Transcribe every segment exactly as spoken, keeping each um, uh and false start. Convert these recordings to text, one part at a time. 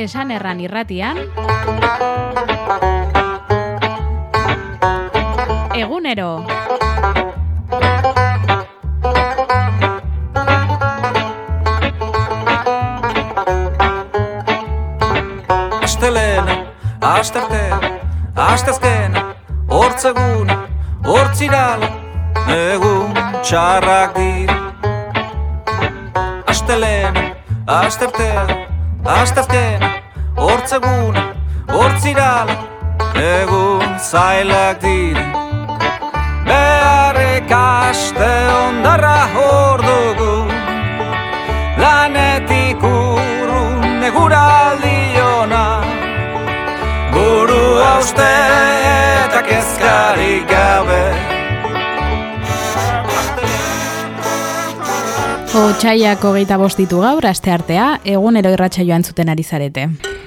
Esan erran irratian egunero. Astelena, astertea, astezkena, hortzeguna, hortzirala, egun txarrak dira. Astelena, astertea, astezkena, hortzeguna, hortzirala, egun zailak dira. Beharrek aste ondarra hor dugu, lanetik urrun eguraldi ona. Buru hauste eta kezkarik gabe. Otsaiak hogeita bost ditu gaur, asteartea, egunero irratsaioa entzuten ari zarete.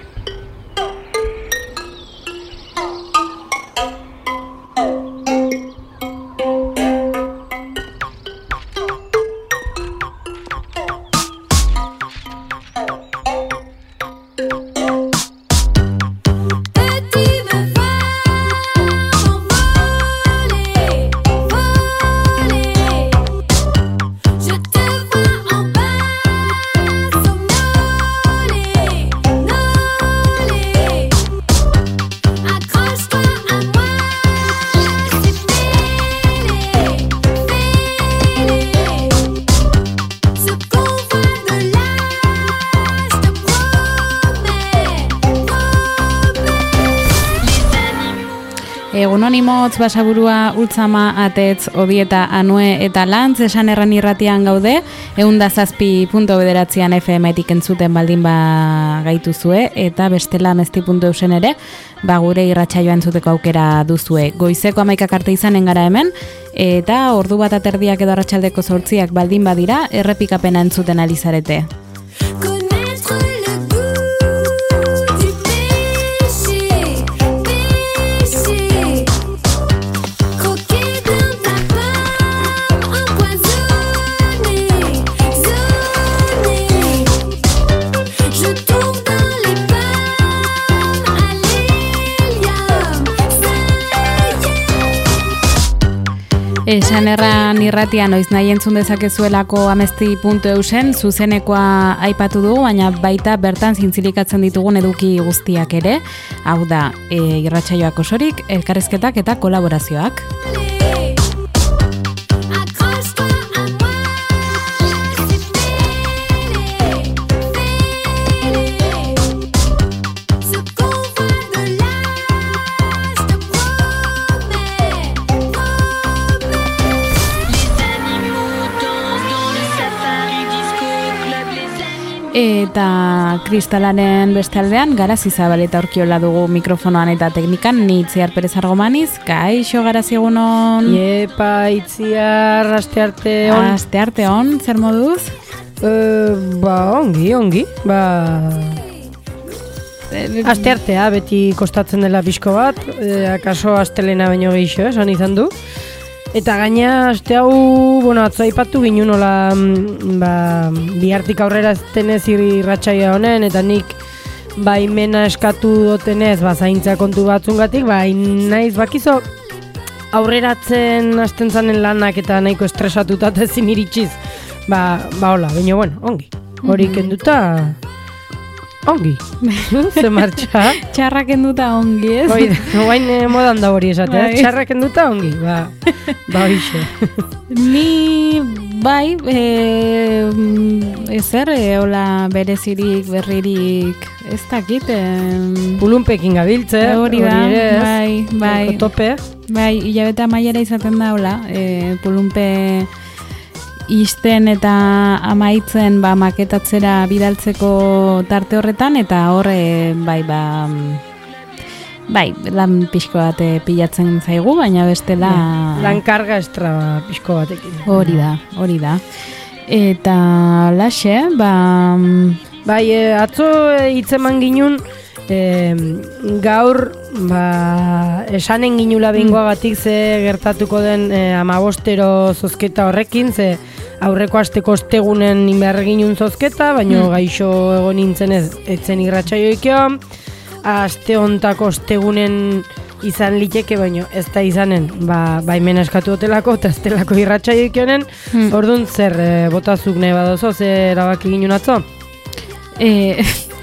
Egunonimotz, Basaburua, Ultzama, Atez, Obieta, Anue eta Lantz esan erran irratian gaude, eunda zazpi punto bederatzean F M-etik entzuten baldin ba gaituzue, eta bestela mezti punto eusen ere, ba gure irratsaioa entzuteko aukera duzue. Goizeko amaikak arte izanen gara hemen, eta ordu bat aterdiak edo arratsaldeko zortziak baldin badira, errepikapena entzuten ari zarete. Esan erran irratian noiz nahi entzun dezakezuelako amezti puntu eusen zuzenekoa aipatu dugu, baina baita bertan zintzilikatzen ditugun eduki guztiak ere, hau da, e, irratsaioak osorik, elkarrizketak eta kolaborazioak. Eta kristalaren beste aldean, Garazi Zabaleta Urkiola dugu mikrofonoan eta teknikan, ni Itziar Perez Argomaniz. Kaixo, Garazi, egunon? Iepa, Itziar, astearte on. Astearte on, zer moduz? Uh, ba, ongi, ongi. Ba... Asteartea beti kostatzen dela pixko bat, e, akaso astelena baino gehiago, esan izan du. Eta gaina, aste hau, bueno, atzo aipatu ginen nola, ba, bihartik aurrera eztenez irratsaioa honen, eta nik baimena eskatu dotenez, ba, zaintza kontu batzungatik, ba, naiz bakizo aurreratzen hasten zanen lanak eta nahiko estresatuta ezin iritsiz. Ba, ba, hola, baina, bueno, ongi. Hori kenduta... Ongi, ze martxa. Txarrak enduta ongi, ez? Hoi, guain modan da hori esatea, bai. Txarrak enduta ongi, ba, ba hoxe. Ni, bai, e, ezer, e, hola berezirik, berririk, ez dakit. E, Pulunpekin gabiltze, hori da, bai, bai. Tope. Bai, hilabete amaiera izaten da, hola, e, pulunpe... Isten eta amaitzen ba, maketatzera bidaltzeko tarte horretan, eta horre bai, ba, bai, lan pixko bat pilatzen zaigu, baina bestela... Lan karga estra pixko batekin. Hori da, hori da. Eta laxe, ba... Bai, e, atzo hitzeman ginun, e, gaur ba, esanen ginula behingoagatik ze gertatuko den e, amabostero zozketa horrekin, ze aurreko asteko ostegunen inbehar ginun zozketa, baina mm. gaixo egon nintzen ez, etzen irratsaioikio. Aste hontako ostegunen izan liteke, baina ez da izanen, ba, baimena eskatu hotelako, eta ez telako irratsaioikionen. Mm. Orduan, zer, e, botazuk nahi badozo, zer erabaki ginun atzo? Eh,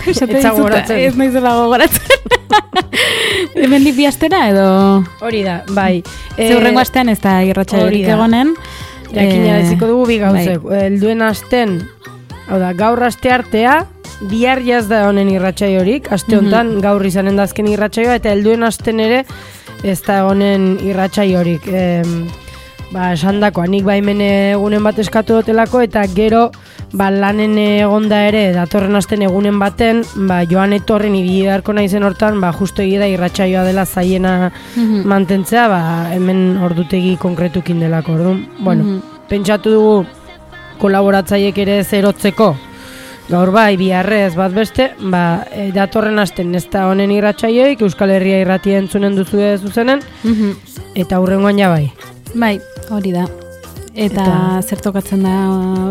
ez naizela gogoratzen. Hemen dipi astera edo? Hori da, bai. Zeurrengo astean ez da irratsaioik egonen. Jakina eziko dugu bi gauzek. Bai. Elduen asten, hau da, gaur aste artea, bihar jaz da honen irratsaiorik, aste honetan mm -hmm. gaur izanen da azken irratsaioa, eta elduen asten ere ez da honen irratsaiorik. E, ba, esan dako, nik baimen egunen bat eskatu hotelako, eta gero ba, lanen egonda ere, datorren asten egunen baten, ba, joan etorren ibili beharko naizen hortan, ba, justo egia da irratsaioa dela zaiena mm-hmm. mantentzea, ba, hemen ordutegi konkretukin delako, orduan. Bueno, mm-hmm. pentsatu dugu kolaboratzaiek ere zerotzeko, gaur bai, biharrez bat beste, ba, e, datorren asten ez da honen irratsaioik, Euskal Herria irratia entzunen duzu zuzenen, mm-hmm. eta hurrengoan ja bai. Bai, hori da. Eta, eta... zer tokatzen da...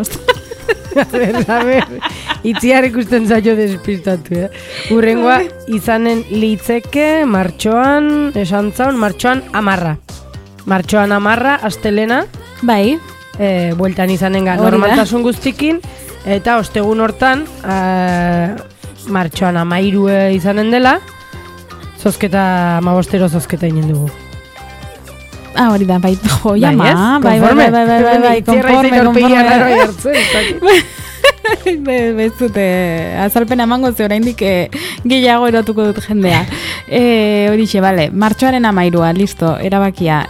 A ber, a ber, itziar ikusten zaio despistatu, eh? Urrengoa izanen litzeke martxoan, esan zaun, martxoan amarra. Martxoan amarra, astelena. Bai. E, bueltan izanen ga, normaltasun guztikin. Eta ostegun hortan, a, martxoan amairue izanen dela, zozketa, amabostero zozketa inen dugu. Ah, hori da, bai, jo, jama, bai, bai, bai, bai, bai, bai, konforme, konforme. Ez dute, azalpena emango ze oraindik gehiago erotuko dut jendea. Horixe, bale, martxoaren amairua, listo, erabakia.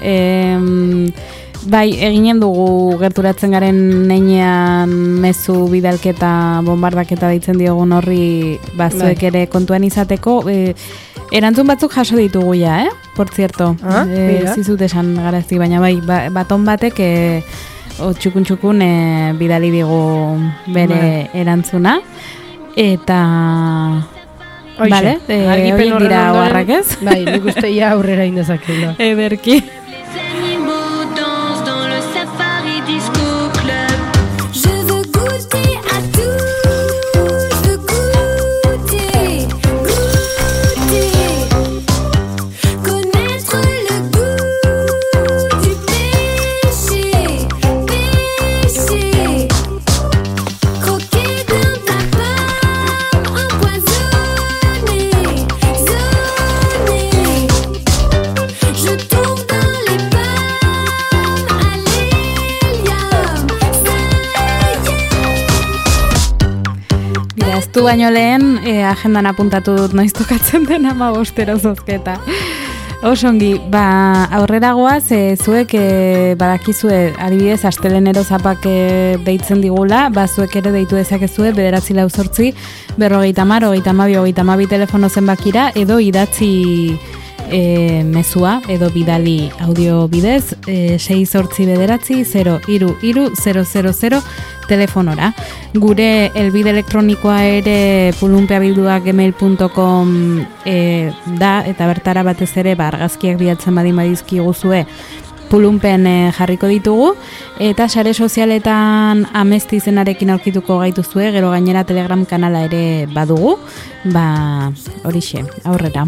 Bai, eginen dugu gerturatzen garen neinean mezu bidalketa, bombardaketa deitzen diogun horri bazuek ere kontuan izateko. Erantzun batzuk jaso ditugu ja, eh? Por cierto, ah, e, zizut esan garazti, baina bai, ba, baton batek e, txukun-txukun e, bidali digu bere bai. Erantzuna. Eta... Oixe, vale, e, horiek dira oharrak ez? Bai, nik uste ja aurrera indezakela. Ederki. Du baino lehen, eh, agendan apuntatu dut noiz tokatzen den amabostero zozketa. Osongi, ba, aurrera goaz, e, zuek e, badakizue, adibidez, astelenero zapak e, deitzen digula, ba, zuek ere deitu dezakezue, bederatzi lau zortzi, berrogeita mar, hogeita mabi, hogeita mabi telefono zenbakira, edo idatzi e, mezua, edo bidali audio bidez, e, sei zortzi bederatzi, zero, iru, iru, zero, zero, zero, telefonora. Gure elbide elektronikoa ere pulunpeabildua gmail punto com e, da, eta bertara batez ere ba, argazkiak bidaltzen badin badizki guzue pulunpen e, jarriko ditugu, eta sare sozialetan Amesti izenarekin aurkituko gaituzue, gero gainera Telegram kanala ere badugu, ba horixe, aurrera.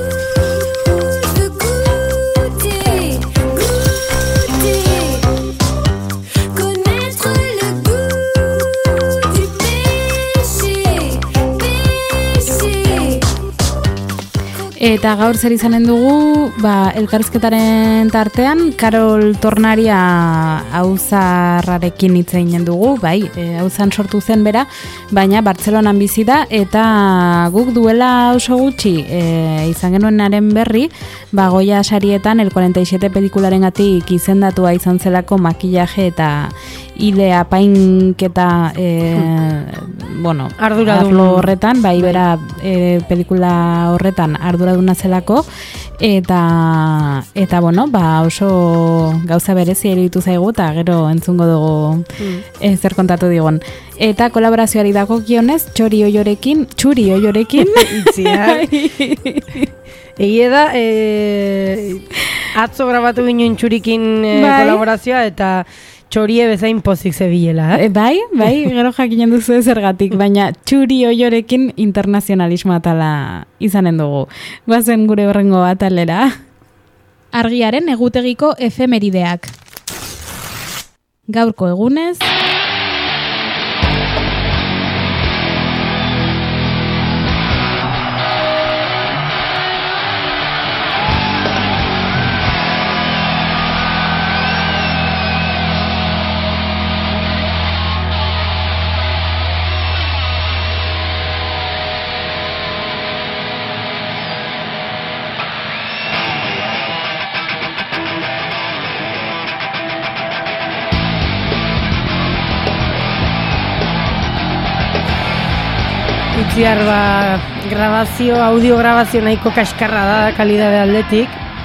Eta gaur zer izanen dugu, ba, elkarrizketaren tartean, Karol Tornaria auzarrarekin hitz eginen dugu, bai, e, auzan sortu zen bera, baina Bartzelonan bizi da, eta guk duela oso gutxi e, izan genuenaren berri, ba, Goya sarietan el cuarenta y siete pelikularengatik izendatua izan zelako makillaje eta ile apainketa e, hmm. bueno, arduradun horretan, bai, bai. Bera e, pelikula horretan arduraduna zelako, eta eta bueno, ba oso gauza berezi iruditu zaigu, eta gero entzungo dugu hmm. e, zer kontatu digon. Eta kolaborazioari dagokionez, Txori Oiorekin, Txuri Oiorekin, itzia. Egie da, e, atzo grabatu ginen Txurikin e, bai. Kolaborazioa, eta txorie bezain pozik zebilela, eh? E, bai, bai, gero jakinen duzu zergatik, baina txuri oiorekin internazionalismo atala izanen dugu. Guazen gure horrengo atalera. Argiaren egutegiko efemerideak. Gaurko egunez... Itziar, ba, grabazio, audio grabazio nahiko kaskarra da kalidade aldetik,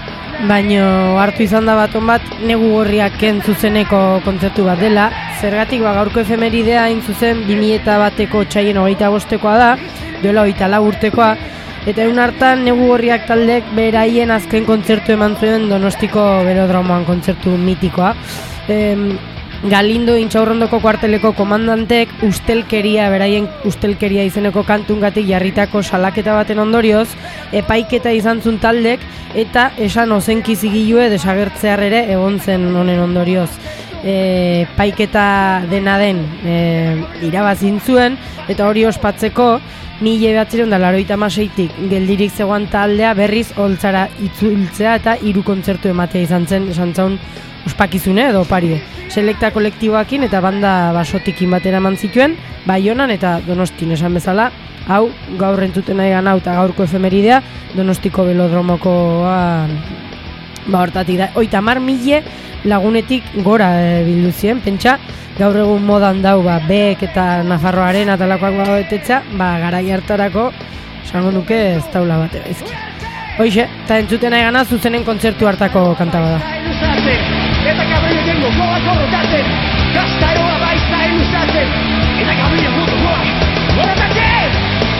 baino hartu izan da baton bat negu gorriak ken zuzeneko kontzertu bat dela. Zergatik, ba, gaurko efemeridea hain zuzen bi mila bateko txaien hogeita bostekoa da, duela hogeita lau urtekoa, eta egun hartan negu gorriak taldek beraien azken kontzertu eman zuen Donostiko Belodromoan kontzertu mitikoa. Em, Galindo Intxaurrondoko kuarteleko komandantek ustelkeria, beraien ustelkeria izeneko kantungatik jarritako salaketa baten ondorioz, epaiketa izan zuen taldek eta esan ozenki zigilue desagertzear ere egon zen honen ondorioz. E, paiketa dena den e, irabazin zuen eta hori ospatzeko mila bederatziehun eta laurogeita hamaseitik geldirik zegoen taldea berriz holtzara itzultzea eta hiru kontzertu ematea izan zen esan zaun ospakizune edo opari. Selekta kolektiboakin eta banda basotikin batera eman zituen, Baionan eta Donostin esan bezala, hau gaur entzuten nahi gana eta gaurko efemeridea Donostiko Belodromokoa ba hortatik da. Oita mar mile lagunetik gora e, bildu ziren, pentsa, gaur egun modan dau, ba, Beek eta Nafarroaren atalakoak bagoetetza, ba, garai hartarako, esango nuke ez taula batera izki. Hoixe, eta entzuten nahi gana zuzenen kontzertu hartako kanta bada. Eta gabriel gengo goa korrokatzen, gastaroa baiza eluzatzen, eta gabriel gutu goa, goratatzen!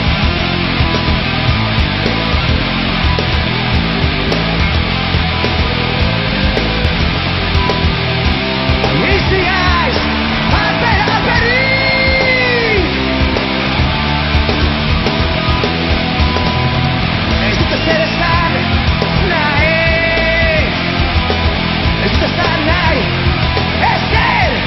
Easy eyes, alper, alperi! Ez dut ezer esan, nahi! Ez dut esan nahi, ezer!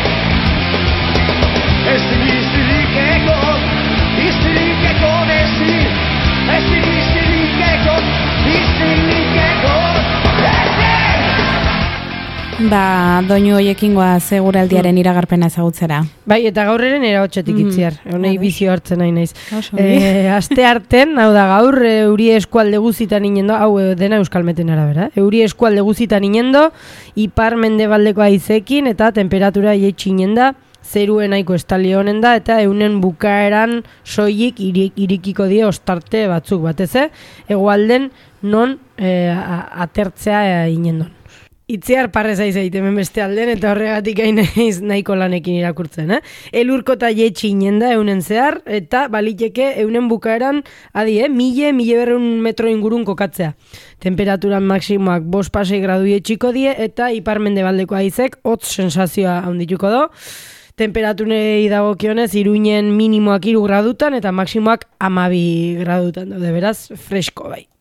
Ezin iztirik egon, iztirik egon ezin, ezin iztirik egon, iztirik egon, ezer! Ba, doinu hoiekin goaz seguraldiaren iragarpena ezagutzera. Bai, eta gaur eren eraotxetik itziar, honei bizio hartzen nahi naiz. Oso, E, aste arten, hau da gaur, e, euri eskualde guzitan inendo, hau e, dena euskalmeten arabera, euri eskualde guzitan inendo, ipar mendebaldeko haizekin eta temperatura jeitsi inenda, zeruen nahiko estali honen da, eta eunen bukaeran soilik irik, irikiko die ostarte batzuk batez, eh? Hegoalden non e, a, atertzea e, inendon. Itziar parrez aiz hemen beste alden, eta horregatik hainaiz nahiko lanekin irakurtzen, eh? Elurko eta jetxi inenda eunen zehar, eta baliteke eunen bukaeran, adi, eh? Mille, mille berreun metro ingurun kokatzea. Temperaturan maksimoak bost pasei gradu jetxiko die, eta ipar mendebaldeko haizek hotz sensazioa handituko do. Temperaturei dagokionez, Iruinen minimoak hiru gradutan, eta maksimoak hamabi gradutan daude, beraz, fresko bai.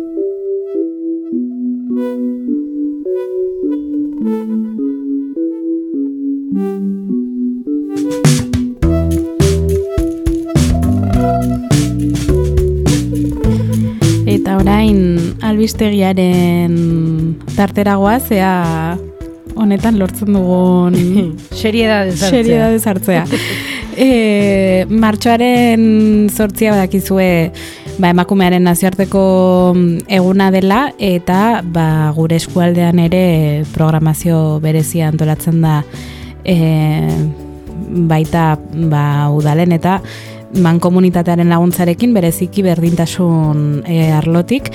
Eta orain albistegiaren tarteragoa, zea honetan lortzen dugun seriedade sartzea. Seriedade sartzea. E, martxoaren zortzia badakizue ba, emakumearen nazioarteko eguna dela eta ba, gure eskualdean ere programazio berezia antolatzen da e, baita ba, udalen eta mankomunitatearen laguntzarekin bereziki berdintasun e, arlotik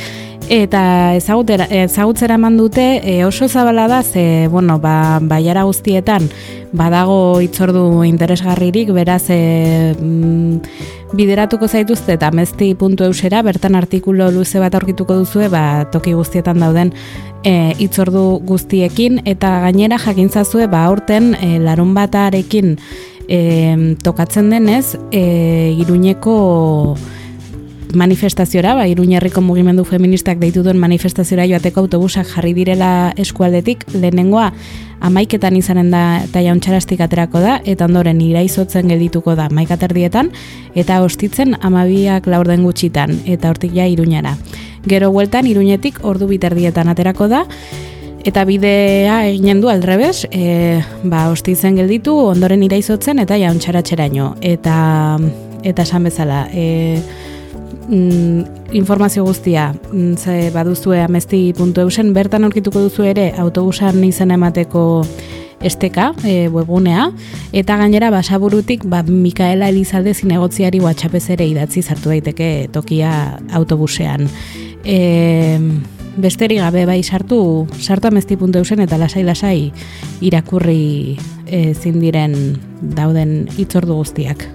Eta ezagutera, ezagutzera eman dute e, oso zabala da, ze, bueno, ba, baiara guztietan badago hitzordu interesgarririk, beraz e, mm, bideratuko zaituzte eta amezti puntu eusera, bertan artikulu luze bat aurkituko duzue, ba, toki guztietan dauden e, hitzordu guztiekin, eta gainera jakintzazue, ba, aurten e, larun batarekin e, tokatzen denez, e, Iruñeko manifestaziora, ba, Iruñerriko mugimendu feministak deitu duen manifestaziora joateko autobusak jarri direla eskualdetik, lehenengoa amaiketan izanen da eta jauntxarastik aterako da, eta ondoren iraizotzen geldituko da maikaterdietan, eta ostitzen amabiak laurden gutxitan, eta hortik ja Iruñara. Gero bueltan Iruñetik ordu biterdietan aterako da, eta bidea eginen du aldrebes, e, ba, ostitzen gelditu, ondoren iraizotzen eta jauntxaratxeraino. Eta, eta esan bezala, e, Mm, informazio guztia mm, ze baduzue amezti puntu eusen, bertan aurkituko duzu ere autobusan izena emateko esteka, e, webgunea, eta gainera basaburutik ba, Mikaela Elizalde zinegotziari WhatsAppez ere idatzi sartu daiteke tokia autobusean. E, besterik gabe bai sartu, sartu amezti puntu eusen eta lasai-lasai irakurri e, zindiren dauden hitzordu guztiak.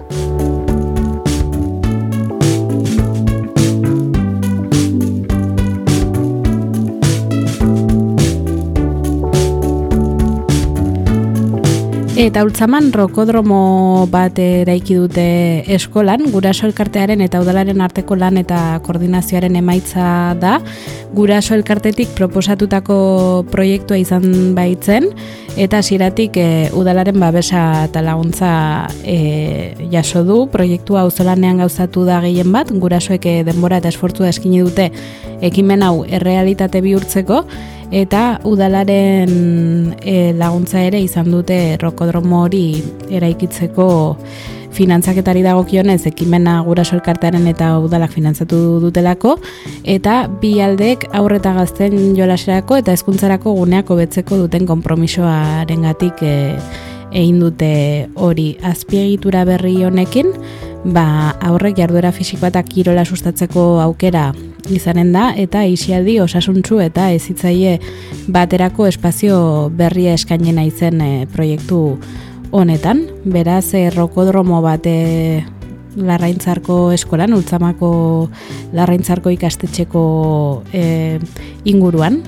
Eta Ultzaman rokodromo bat eraiki dute eskolan, Guraso elkartearen eta udalaren arteko lan eta koordinazioaren emaitza da. Guraso elkartetik proposatutako proiektua izan baitzen, eta hasieratik e, udalaren babesa eta laguntza e, jaso du. Proiektua auzolanean gauzatu da gehien bat, gurasoek denbora eta esfortzua eskaini dute ekimen hau errealitate bihurtzeko, eta udalaren e, laguntza ere izan dute rokodromo hori eraikitzeko finantzaketari dagokionez ekimena Guraso elkartearen eta udalak finantzatu dutelako, eta bi aldeek haur eta gazten jolaserako eta hezkuntzarako guneak hobetzeko duten konpromisoarengatik e, egin dute hori. Azpiegitura berri honekin, ba, aurrek jarduera fisikoa eta kirola sustatzeko aukera izanen da, eta isialdi osasuntsu eta hezitzaile baterako espazio berria eskainena izen e, proiektu honetan. Beraz, e, rokodromo bat e, Larraintzarko eskolan, Ultzamako Larraintzarko ikastetxeko e, inguruan.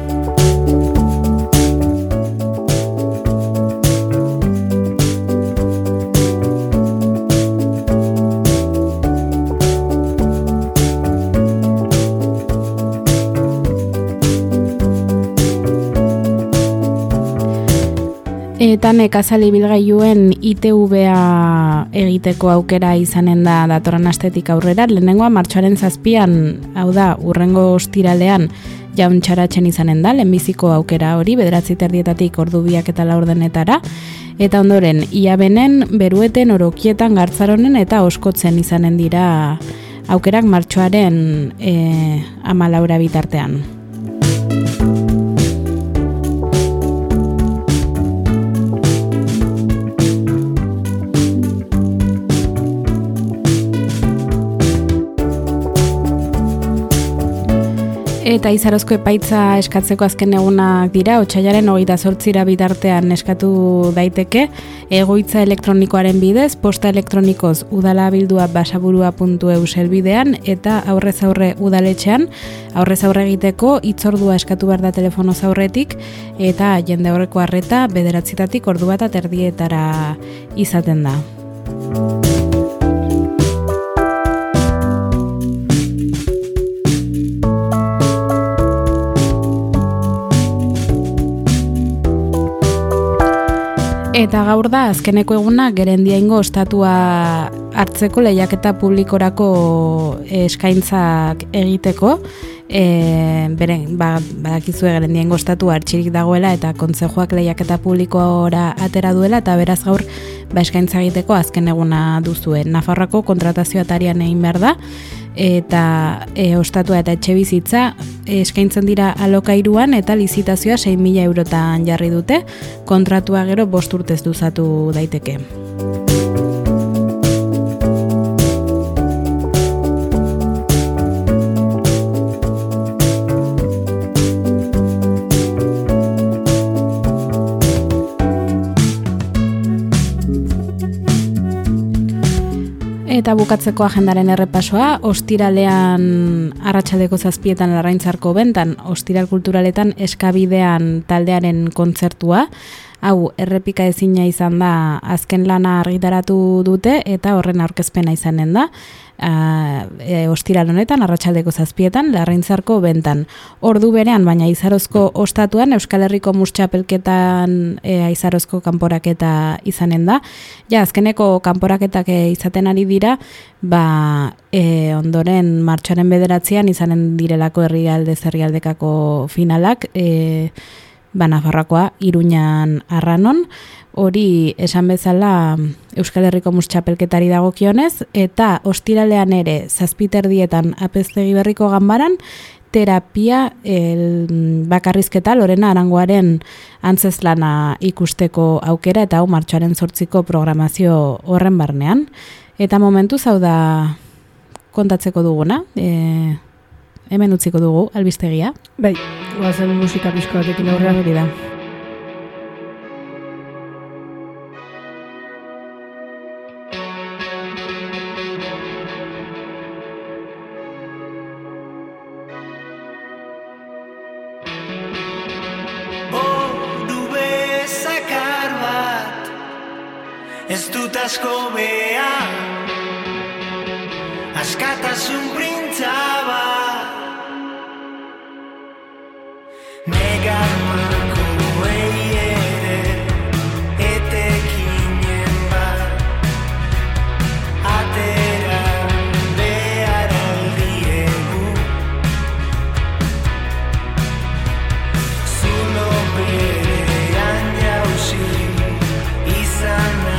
Eta nekazal ibilgailuen I T V-a egiteko aukera izanen da datorren astetik aurrera. Lehenengoa martxoaren zazpian, hau da, urrengo ostiralean jauntxaratzen izanen da, lehenbiziko aukera hori, bederatzi terdietatik ordu biak eta laurdenetara. Eta ondoren, Iabenen, Berueten, Orokietan, Gartzaronen eta Oskotzen izanen dira aukerak martxoaren e, amalaura bitartean. Eta Izarozko epaitza eskatzeko azken egunak dira, otsailaren hogeita zortzira bitartean eskatu daiteke, egoitza elektronikoaren bidez, posta elektronikoz udalabildua basaburua puntu eus helbidean, eta aurrez aurre udaletxean, aurrez aurre egiteko hitzordua eskatu behar da telefonoz aurretik, eta jende horreko arreta bederatzitatik ordu bat aterdietara izaten da. Eta gaur da, azkeneko eguna, Gerendiaingo ostatua hartzeko lehiaketa publikorako eskaintzak egiteko. E, beren, ba, badakizue Gerendiaingo ostatua artxirik dagoela eta kontzejoak lehiaketa publikora atera duela, eta beraz gaur ba, eskaintza egiteko azken eguna duzue. Nafarroako kontratazio atarian egin behar da, eta e, ostatua eta etxe bizitza eskaintzen dira alokairuan, eta lizitazioa sei mila eurotan jarri dute, kontratua gero bost urtez luzatu daiteke. eta bukatzeko agendaren errepasoa, ostiralean arratsaldeko zazpietan Larraintzarko bentan, ostiral kulturaletan eskabidean taldearen kontzertua, hau errepika ezina izan da azken lana argitaratu dute eta horren aurkezpena izanen da. Uh, e, ostiral honetan, arratsaldeko zazpietan, Larraintzarko bentan. Ordu berean, baina Aizarozko ostatuan, Euskal Herriko Mustxapelketan e, Aizarozko kanporaketa izanen da. Ja, azkeneko kanporaketak e, izaten ari dira, ba, e, ondoren martxoaren bederatzean izanen direlako herrialdez herrialdekako finalak, e, ba, Nafarroakoa, Iruñan Arranon, hori esan bezala Euskal Herriko Mustxapelketari dagokionez, eta ostiralean ere zazpiterdietan Apeztegi Berriko ganbaran, terapia el, bakarrizketa Lorena Arangoaren antzeslana ikusteko aukera, eta hau martxoaren zortziko programazio horren barnean. Eta momentuz hau da kontatzeko duguna, e, hemen utziko dugu albistegia. Bai, goazen musika pixko batekin aurrean hori da. Ez dut asko behar, askatasun printza bat, negar makoei ere etekinen bat, atera behar aldiegu, zulo berean jauzi izan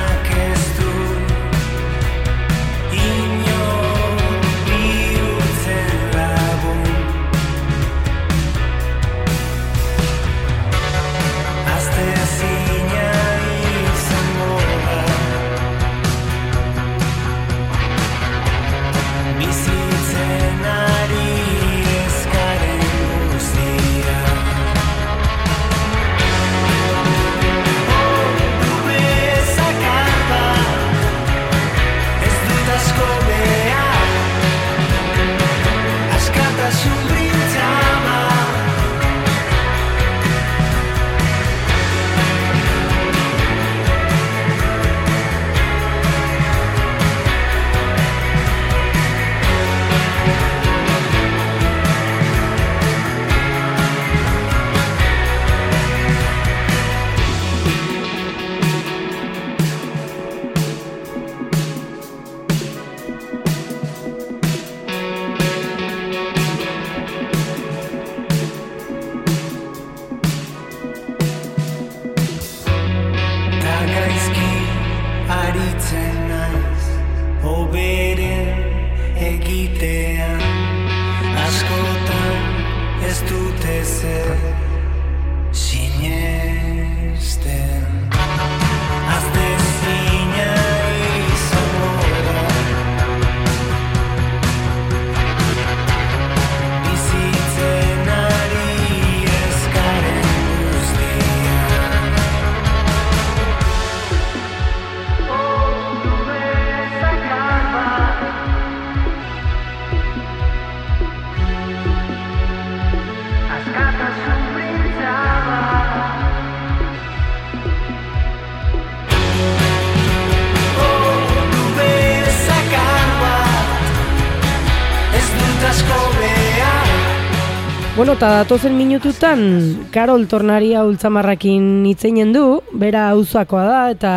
Bueno, eta datozen minututan Karol Tornaria Ultzamarrakin hitzeinen du, bera auzoakoa da eta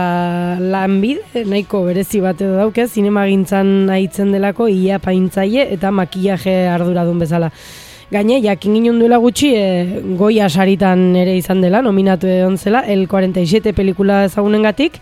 lanbide nahiko berezi bat edo dauke, zinemagintzan aitzen delako ia paintzaile eta makillaje arduradun bezala. Gaine, jakin ginen duela gutxi, e, Goya saritan ere izan dela, nominatu egon zela, el cuarenta y siete pelikula ezagunengatik.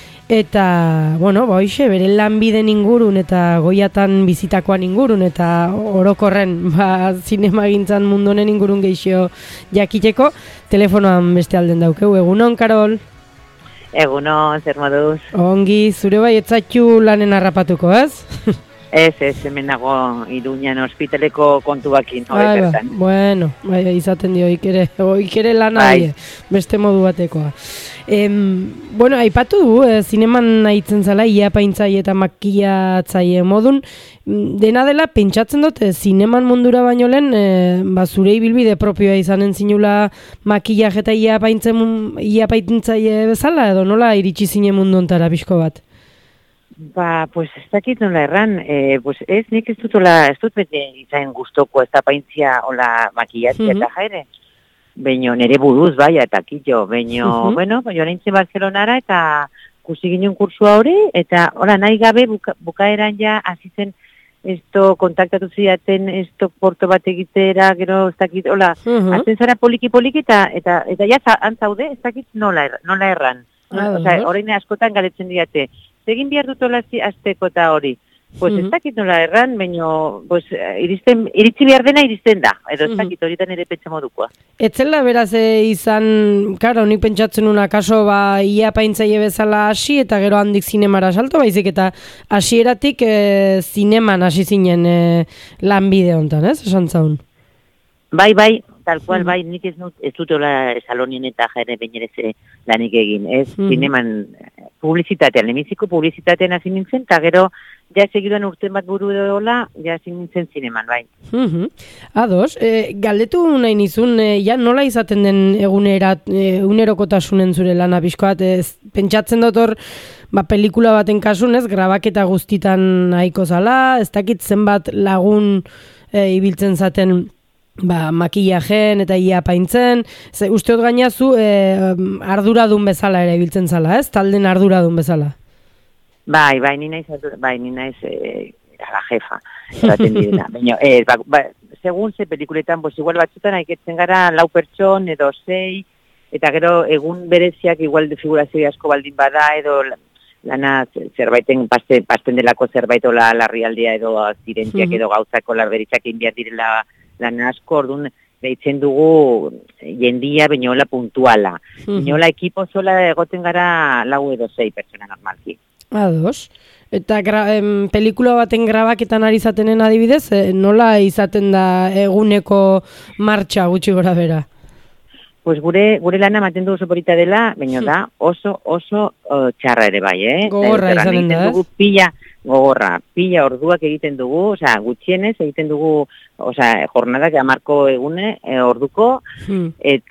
Eta, bueno, ba, hoxe, bere lanbiden ingurun eta Goiatan bizitakoan ingurun eta orokorren, ba, zinemagintzan mundu honen ingurun geixo jakiteko, telefonoan beste alden daukeu. Egunon, Karol? Egunon, zer moduz? Ongi, zure bai etzatxu lanen harrapatuko, ez? Ez, ez, hemen nago Iruñan ospitaleko kontuakin, hori Ai, ba, bertan. bueno, bai, izaten dio ikere, ikere lana Bai. die, beste modu batekoa. Em, bueno, aipatu du, eh, zineman nahitzen zala, iapaintzaile eta makiatzaile modun, mm, dena dela, pentsatzen dut, eh, zineman mundura baino lehen, eh, ba, zure ibilbide propioa izanen zinula makillaje eta iapaintzen, iapaintzaile bezala, edo nola iritsi zine mundu ontara pixko bat? Ba, pues ez dakit nola erran, eh, pues ez, nik ez dut ola, ez dut bete izan gustoko ez da paintzia ola makillatzea Mhm. eta jaire. Baina nere buruz, bai, eta killo, baina, Mhm. bueno, joan nintzen Barcelonara eta kusi ginen kursua hori, eta hola nahi gabe buka, bukaeran ja hasi zen esto kontaktatu zidaten esto porto bat egitera, gero ez dakit, hola, Mhm. hasten zara poliki-poliki eta, eta, eta ja za- antzaude, ez dakit nola, er, nola erran. Ah, Osea, bai. orain askotan galetzen diate, egin behar dut hola zi- azteko eta hori. Pues Mhm. ez dakit nola erran, baina pues, iristen, iritsi behar dena iristen da, edo ez Mhm. dakit horitan ere pentsa modukoa. Etzela beraz eh, izan, karo, nik pentsatzen una kaso ba ia paintzaile bezala hasi eta gero handik zinemara salto, baizik eta hasieratik e, zineman hasi zinen e, lanbide hontan, ez? Esan zaun. Bai, bai, tal cual, bai, nik ez, nut, ez dut hola salonien eta jere bainerez ere lanik egin, ez? Mhm. Zineman publizitatean, lehenbiziko publizitatean hasi nintzen, eta gero ja segiduan urten bat buru edola, ja hasi nintzen zineman, bai. Mhm. Ados, e, galdetu nahi nizun, e, ja nola izaten den egunera, e, egunerokotasunen zure lana pixkoat, ez, pentsatzen dut hor, ba, pelikula baten kasun, ez, grabaketa guztitan nahiko zala, ez dakit zenbat lagun e, ibiltzen zaten ba, makillajen eta ia paintzen, ze usteot gaina zu e, arduradun bezala ere ibiltzen zala, ez, talden arduradun bezala. Bai, bai, ni naiz, bai, ni naiz eh, la jefa, eraten direna. Baina, eh, ba, ba, segun ze pelikuletan, pues igual batzutan haiketzen gara lau pertson edo sei, eta gero egun bereziak igual de figurazio asko baldin bada, edo lana zerbaiten paste, pasten delako zerbait ola larrialdea edo zirentziak edo gauzako larberitzak egin behar direla lan asko, orduan deitzen dugu jendia bainola puntuala. Bainola ekipo zola egoten gara lau edo sei pertsona normalki. Ados. Eta gra, em, pelikula baten grabaketan ari zatenen adibidez, e, nola izaten da eguneko martxa gutxi gora bera? Pues gure gure lana ematen du oso polita dela, baina da oso oso uh, txarra ere bai, eh? Gogorra Eta izanen egiten da, dugu pila gogorra, pila orduak egiten dugu, osea, gutxienez egiten dugu, osea, jornadak hamarko egune e, orduko, Hmm.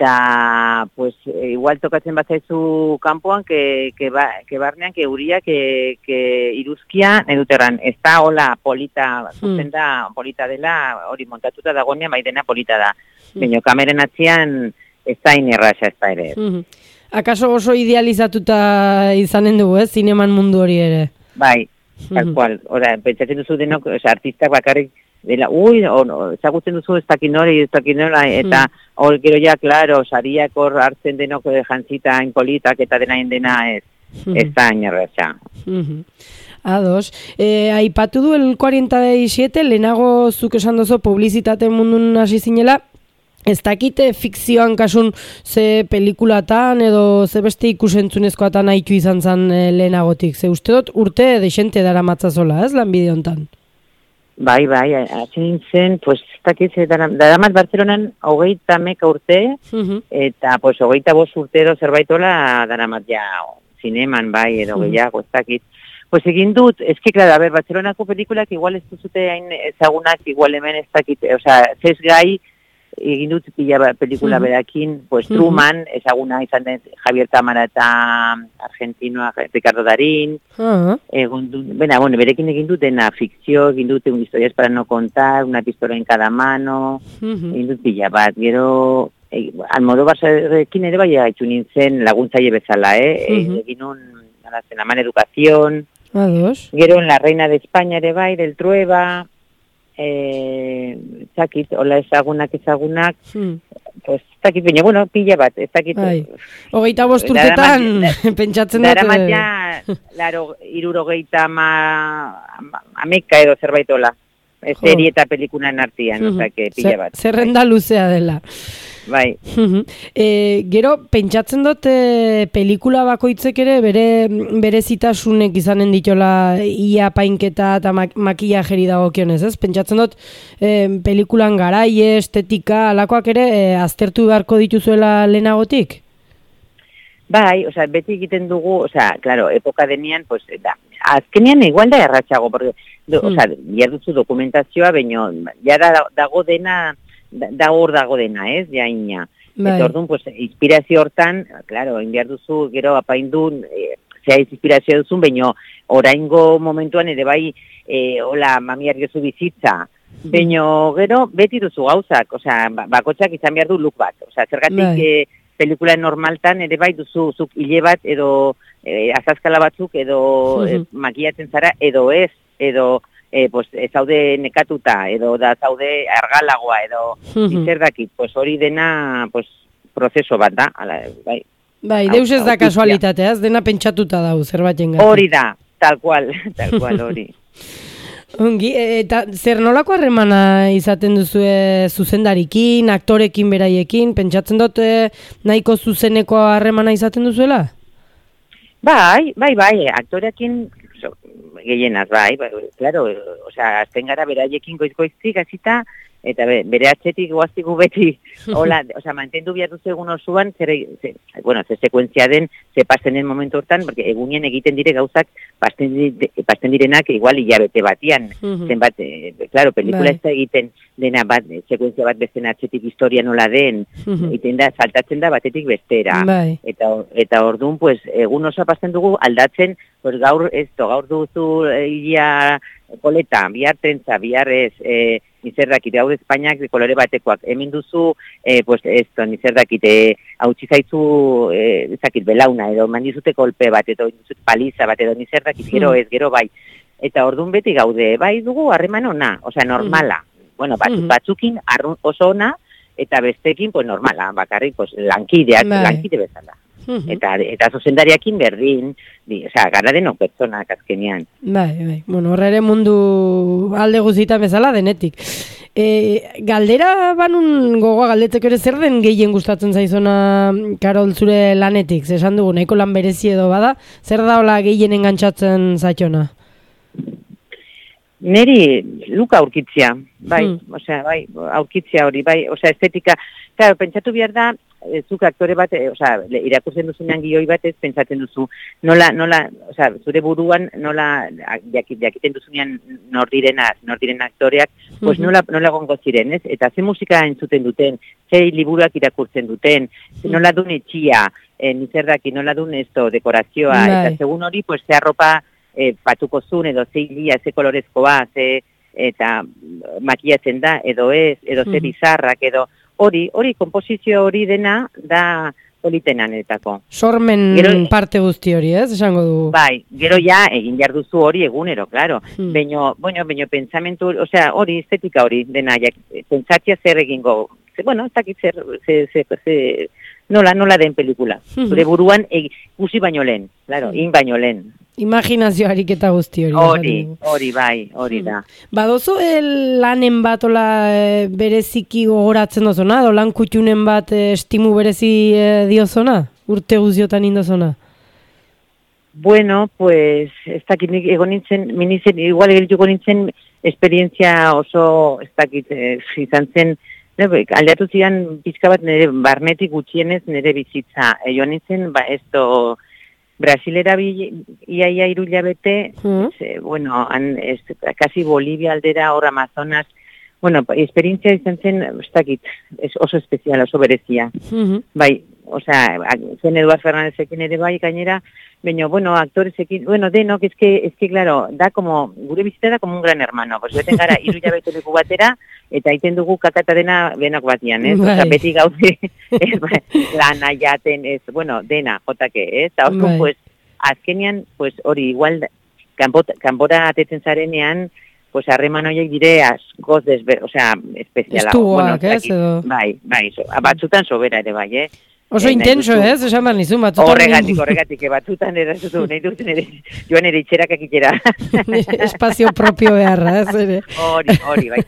eta pues igual tokatzen bazaizu kanpoan que que ba, que barnean que euria que que iruzkia eduterran ez da hola polita zuzen da polita dela hori montatuta dagoenean bai dena polita da. Baina kameren atzian ez da inerraxa ez da ere. Mhm. Akaso oso idealizatuta izanen dugu, ez, zineman mundu hori ere? Bai, tal cual. Ora, pentsatzen duzu denok, o sea, artistak bakarrik dela, ui, o, no, ezagutzen duzu ez dakin hori, ez dakin nola, eta hor gero ja, klaro, sariak hor hartzen denok jantzita inpolitak eta denain dena ez, ez da inerraxa. Mhm. Ados. E, aipatu du el cuarenta y siete, lehenago zuk esan dozo publizitate mundun hasi zinela, ez dakite fikzioan kasun ze pelikulatan edo ze beste ikusentzunezkoatan haitu izan zen e, lehenagotik. Ze uste dut urte desente dara matzazola, ez, lanbide hontan? Bai, bai, hasi nintzen, pues, ez dakit, daramat Bartzelonan hogeita meka urte, Mhm. eta pues hogeita bost urtero zerbaitola daramat ja zineman, bai, edo gehiago, ez dakit. Pues egin dut, ez que, claro, a ver, Bartzelonako pelikulak igual ez duzute hain ezagunak, igual hemen ez dakit, osea, zez gai, egin dut pila pelikula berakin, pues Truman, ezaguna izan den Javier Tamara eta argentinoa Ricardo Darín, Ah. egun dut, bena, bueno, berekin egin dut dena fikzio, egin dut un historias para no contar, una pistola en cada mano, Mhm. egin dut pila bat, gero, e, Almodóvar zarekin ere bai haitu nintzen laguntzaile bezala, eh? Mhm. Egin un, nada, zen, Aman Educación, Ados. gero en La Reina de España ere bai, del Trueba, eh, zakit, hola ezagunak ezagunak, Hmm. pues, zakit, baina, bueno, pila bat, ez zakit. Bai. Hogeita bost urtetan pentsatzen dut. Daramat eh, ja, laro, irurogeita ma, ameka edo zerbaitola. Jo. Serie eta pelikulan artean, Mhm. osea, que pila Zer- bat. Zerrenda luzea dela. bai. e, gero, pentsatzen dut e, pelikula bakoitzek ere bere berezitasunek izanen ditola ia painketa eta mak makillajeri dagokionez, ez? Pentsatzen dut e, pelikulan garaie, estetika, alakoak ere e, aztertu beharko dituzuela lehenagotik? Bai, osea, beti egiten dugu, osea, claro, epoka denean, pues, da, azkenean igual da erratxago, porque, do, Hmm. osea, ja duzu dokumentazioa, baino, ja da, dago dena, da, da hor dago dena, ez, ja ina. Bai. Eta orduan, pues, inspirazio hortan, claro, inbiar duzu, gero apaindun, e, zea inspirazioa duzun, baino, oraingo momentuan ere bai, e, hola, mamiar gezu bizitza, baino, gero, beti duzu gauzak, osea, bakotxak izan behar du look bat, osea, zergatik, Bai. e, pelikula normaltan ere bai duzu zuk hile bat edo e, azazkala batzuk edo e, makiatzen zara edo ez, edo e, pues, ez zaude nekatuta, edo da zaude argalagoa, edo zer dakit, pues hori dena pues, prozeso bat da, ala, bai. Bai, deus ez da kasualitatea, ez dena pentsatuta dau zerbaiten gati. Hori da, tal cual, tal cual hori. Ongi, eta zer nolako harremana izaten duzue zuzendarikin, aktorekin beraiekin, pentsatzen dut eh, nahiko zuzeneko harremana izaten duzuela? Bai, bai, bai, aktorekin so, gehienaz, bai, bai, claro, osea, azten gara beraiekin goiz-goiztik hasita, eta be, bere atzetik goaztigu beti, hola, osea, mantendu behar duzu egun osoan, zer, ze, bueno, ze sekuentzia den, ze pasten den momentu hortan, porque egunien egiten dire gauzak, pasten, di, pasten direnak igual hilabete batian, zenbat, e, claro, pelikula ez da egiten dena bat, sekuentzia bat besten atzetik historia nola den, egiten da, saltatzen da batetik bestera, bai. eta, eta orduan, pues, egun osa pasten dugu aldatzen, pues gaur, esto, gaur duzu ia koleta, bihar trentza, bihar ez, e, nizer dakite, hau Espainiak de kolore batekoak, hemen duzu, eh, pues, esto, nizer dakite, hautsi zaizu, eh, ezakit, belauna, edo mandizute kolpe bat, edo paliza bat, edo nizer dakit, gero ez, gero bai. Eta orduan beti gaude, bai dugu harreman ona, osea, normala. Bueno, bat, batzukin arrun oso ona, eta bestekin, pues, normala, bakarrik, pues, lankideak, bai. lankide bezala. Eta, eta zuzendariakin berdin, di, osea, gara denok pertsonak azkenean. Bai, bai. Bueno, horre ere mundu alde guztietan bezala denetik. E, galdera banun gogoa galdetzeko ere zer den gehien gustatzen zaizona Karol zure lanetik? Esan dugu, nahiko lan berezi edo bada, zer da hola gehien engantzatzen zaitona? Neri luka aurkitzia, bai, Hmm. osea, bai, aurkitzia hori, bai, osea, estetika, claro, pentsatu behar da, e, zuk aktore bat, e, osea, irakurtzen duzunean gioi batez, pentsatzen duzu, nola, nola, osea, zure buruan, nola, jakit, jakiten duzunean nor direna, nor diren aktoreak, pues nola, nola gongo ziren, ez? Eta ze musika entzuten duten, ze liburuak irakurtzen duten, ze nola dun etxia, e, nizerdaki, nola dun esto, dekorazioa, Bai. eta segun hori, pues, ze arropa, E, patuko zuen, edo ze hilia, ze kolorezkoa, ze, eta makiatzen da, edo ez, edo ze bizarrak, edo hori, hori, komposizio hori dena, da politenanetako. Sormen Gero, parte guzti hori, ez? Esango dugu. Bai, gero ja, egin behar duzu hori egunero, claro. Hmm. Beño, bueno, beño pensamentu, osea, hori, estetika hori, dena, jak, pentsatzia zer egingo, ze, bueno, ez dakit zer, ze, ze, ze, nola, nola den pelikula. Zure buruan, ikusi baino lehen, claro, in baino lehen. Imaginazio ariketa guzti hori. Hori, esan dugu. hori bai, hori da. Badozu el lanen bat ola e, bereziki gogoratzen dozona, edo lan kutxunen bat e, estimu berezi e, diozona, urte guziotan indozona? Bueno, pues, ez dakit nik egon nintzen, minizen, igual egon nintzen, esperientzia oso, ez dakit, eh, izan zen, ne, aldeatu zidan pizka bat nire barnetik gutxienez nire bizitza. E, joan nintzen, ba, esto, Brasilera bi, ia, ia iruila bete, Mm. ez, bueno, han, ez, kasi Bolivia aldera, hor Amazonas, bueno, esperientzia izan zen, ez dakit, es oso espezial, oso berezia. Mhm. Bai, osea, zen Eduard Fernandezekin ere bai gainera, baina, bueno, aktorezekin, bueno, denok, es que, es que, claro, da como, gure bizitza da como un gran hermano, pues beten gara iru jabete leku batera, eta egiten dugu kakata dena benok batian, ez? Osea, Bai. beti gaude, ez, bai, lana jaten, ez, bueno, dena, jotake, ez? Eta orduan, Bai. pues, azkenian, pues, hori, igual, kanpot, kanpora atetzen zarenean, pues, harreman horiek dire askoz desber, osea, espeziala. Estugoak, ez ez, dakit, edo? Bai, bai, so, batzutan sobera ere bai, eh? Oso Eh, nahi intenso, duzu- ez? Esan behar nizun, batzutan... Horregatik, horregatik, que batzutan erazutu, nahi dut nire, joan ere itxerak akitera. Espazio propio beharra, ez ere? Hori, hori, baita ere.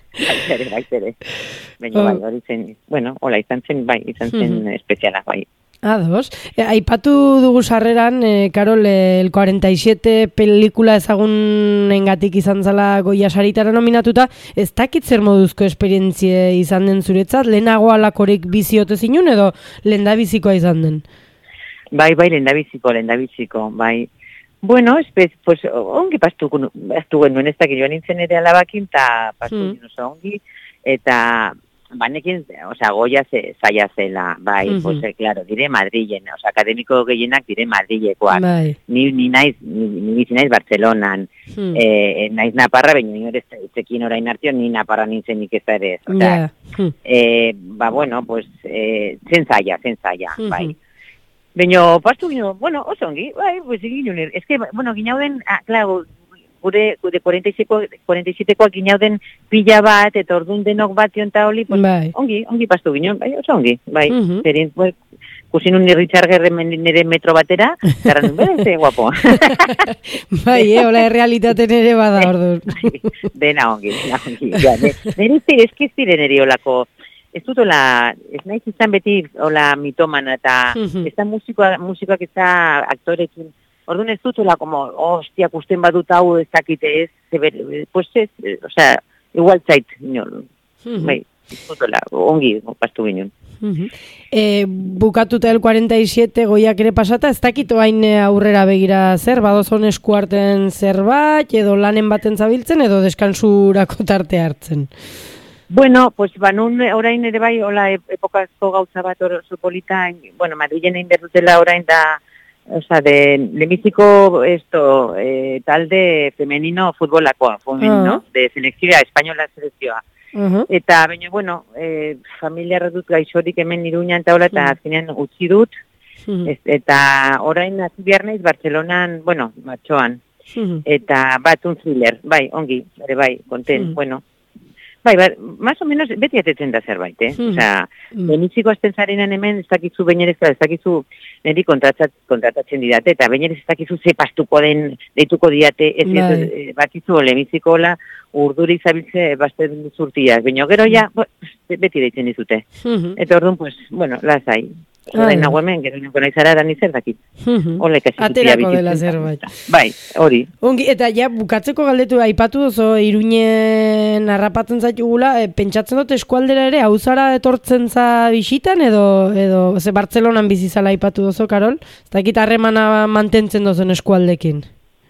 Baitere, baitere. Baina, bai, hori zen, bueno, hola, izan zen, bai, izan zen espeziala, bai. Ados. E, aipatu dugu sarreran, e, Karol, e, el cuarenta y siete pelikula ezagunengatik izan zala Goya saritara nominatuta, ez dakit zer moduzko esperientzie izan den zuretzat, lehenago alakorik biziote zinun edo lehendabizikoa izan den? Bai, bai, lehendabiziko, lehendabiziko, bai. Bueno, espez, pues, ongi pastu, pastu genuen ez dakit joan nintzen ere alabakin, eta pastu Hmm. mm. oso ongi, eta banekin, osea, Goya ze, zaila zela, bai, Mhm. pues, eh, claro, dire Madrilen, osea, akademiko gehienak dire Madrilekoak. Bai. Ni, ni naiz, ni, ni bizi naiz Bartzelonan, Hmm. eh, naiz Naparra, baina ni ere etzekin orain artio, ni Naparra nintzen nik ez da ere, osea, Ja. Hmm. eh, ba, bueno, pues, eh, zen zaila, zen zaila, Mhm. bai. Baina, pastu gino, bueno, oso ongi, bai, pues, ginen, es que, bueno, ginauden, ah, claro, gure, gure cuarenta y siete-koak ginauden pila bat, eta orduan denok bat jonta holi, pues, Bai. ongi, ongi pastu ginen, bai, oso ongi, bai, Mhm. zerin, pues, kusinun nirri txargerre nire metro batera, zara nun, bera, ze guapo. Bai, eh, hola errealitaten ere bada orduan. Dena ongi, dena ongi. Ja, nire zire, eskiz ziren eri olako, ez dut hola, ez naiz izan beti hola mitomana, eta Mhm. ez da musikoa, musikoak ez da aktorekin, orduan ez dut hola, como, hostia, kusten badut hau ez dakite ez, zeber, pues ez, eh, o sea, igual zait, no, Mhm. bai, ez dut hola, ongi, pastu ginen. Mhm. E, bukatuta el cuarenta y siete Goiak ere pasata, ez dakit hain aurrera begira zer, badozon eskuarten zerbait, edo lanen baten zabiltzen, edo deskansurako tarte hartzen. Bueno, pues banun orain ere bai, hola epokazko gauza bat oso polita, bueno, Madrilen egin behar dutela orain da, o sea, de lemiziko esto, eh, talde femenino futbolakoa, femenino, Ah. de selekzioa, espainola selekzioa. Uh-huh. Eta, baina, bueno, eh, familia dut gaixorik hemen Iruñan eta hola, eta Mm. azkenean utzi dut, Mhm. ez, eta orain hasi behar naiz Bartzelonan, bueno, matxoan, Mhm. eta bat un thriller, bai, ongi, ere bai, konten, Mm. bueno. Bai, bai, más o menos beti atetzen da zerbait, eh? Mm. Osea, Mm. beniziko azten zarenan hemen, ez dakizu bainerez, ez dakizu niri kontratat, kontratatzen didate, eta bainerez ez dakizu ze pastuko den, deituko diate, ez, Bai. ez, ez bakizu lemiziko hola, urduri zabiltze basten zurtiak, baina gero ja, bo, beti deitzen dizute. Mhm. Eta orduan, pues, bueno, lasai. Ah, Orain ja. nago hemen, gero niko naizara da nizer dakit. Mhm. Hola, ikasi Aterako dela zerbait. Bai, hori. Ongi, eta ja, bukatzeko galdetu aipatu oso Iruñen harrapatzen zaitugula, e, pentsatzen dut eskualdera ere, hauzara etortzen za bisitan, edo, edo ze Bartzelonan bizizala aipatu dozo, Karol? Ez dakit harremana mantentzen dozen eskualdekin.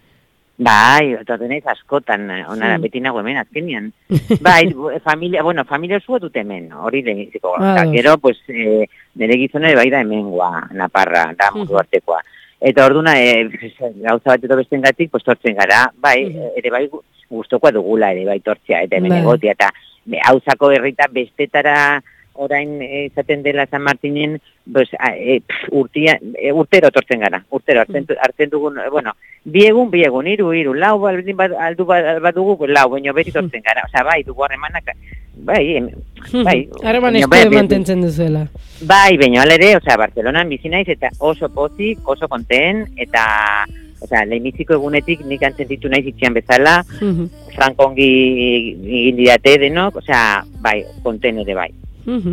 Bai, eta denez askotan, ona Hmm. beti nago hemen azkenian. Bai, bu- familia, bueno, familia oso dut hemen, hori leheniziko. Ah, Eta gero, pues, eh, nire gizone bai da hemen gua, Naparra, da mundu artekoa. Eta orduna, eh, gauza bat edo bestengatik, pues, tortzen gara, bai, Mhm. ere bai gu- gustokoa dugula, ere bai tortzea, eta hemen Bai. egotia, eta hauzako herrita bestetara orain eh, izaten dela San Martinen, pues, a, e, pf, urtia, e, urtero tortzen gara, urtero, hartzen, hartzen dugun, eh, bueno, bi egun, bi egun, hiru, hiru, lau, baldin bad, aldu bad- badugu, pues, lau, baina beti tortzen gara, osea, bai, dugu harremanak, bai, em, bai. Harreman baina estu bai, bai, mantentzen duzuela. Bai, baina hala ere, osea, Bartzelonan bizi naiz, eta oso pozik, oso konten, eta, osea, lehenbiziko egunetik nik antzen ditu naiz itxian bezala, Mhm. franko ongi egin didate denok, osea, bai, konten ere bai. Mhm.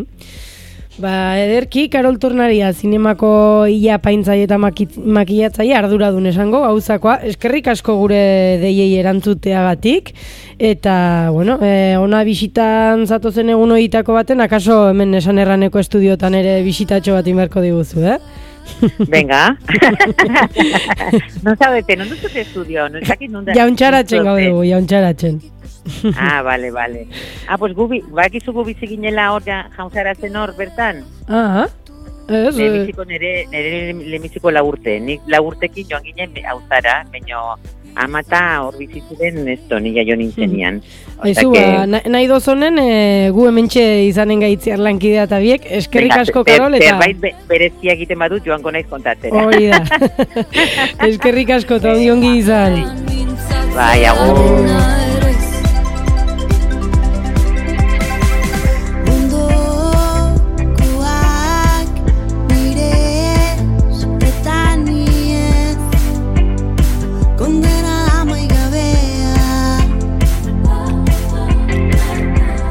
Ba, ederki, Karol Tornaria, zinemako ia paintzaile eta maki- makilatzaile arduradun esango, gauzakoa, eskerrik asko gure deiei erantzuteagatik, eta, bueno, eh, ona bisitan zatozen egun horietako baten, akaso hemen esan erraneko estudiotan ere bisitatxo bat inberko diguzu, eh? Venga. No sabete, non duzute estudio, no ezakit nunda. Jauntxaratzen gaudugu, jauntxaratzen. Ah, vale, vale. Ah, pues gubi, bakizu gubi ziginela hor ja, jaunzaratzen hor bertan. Ah, ez, eh, Lemiziko nere, nere lemiziko laurte. Nik laurtekin joan ginen hauzara, baino amata hor bizitziren esto, nila jo nintzenian. Aizu, ba, na- nahi dozonen, e, gu hementxe izanen gaitziar lankidea eta biek, eskerrik asko, Karol, eta... Zerbait be- berezia egiten badut joango naiz kontatzera. Hori da. Eskerrik asko, eta ongi ongi izan. Bai, agur. Mundukoak nire eta niez kondena amaigabea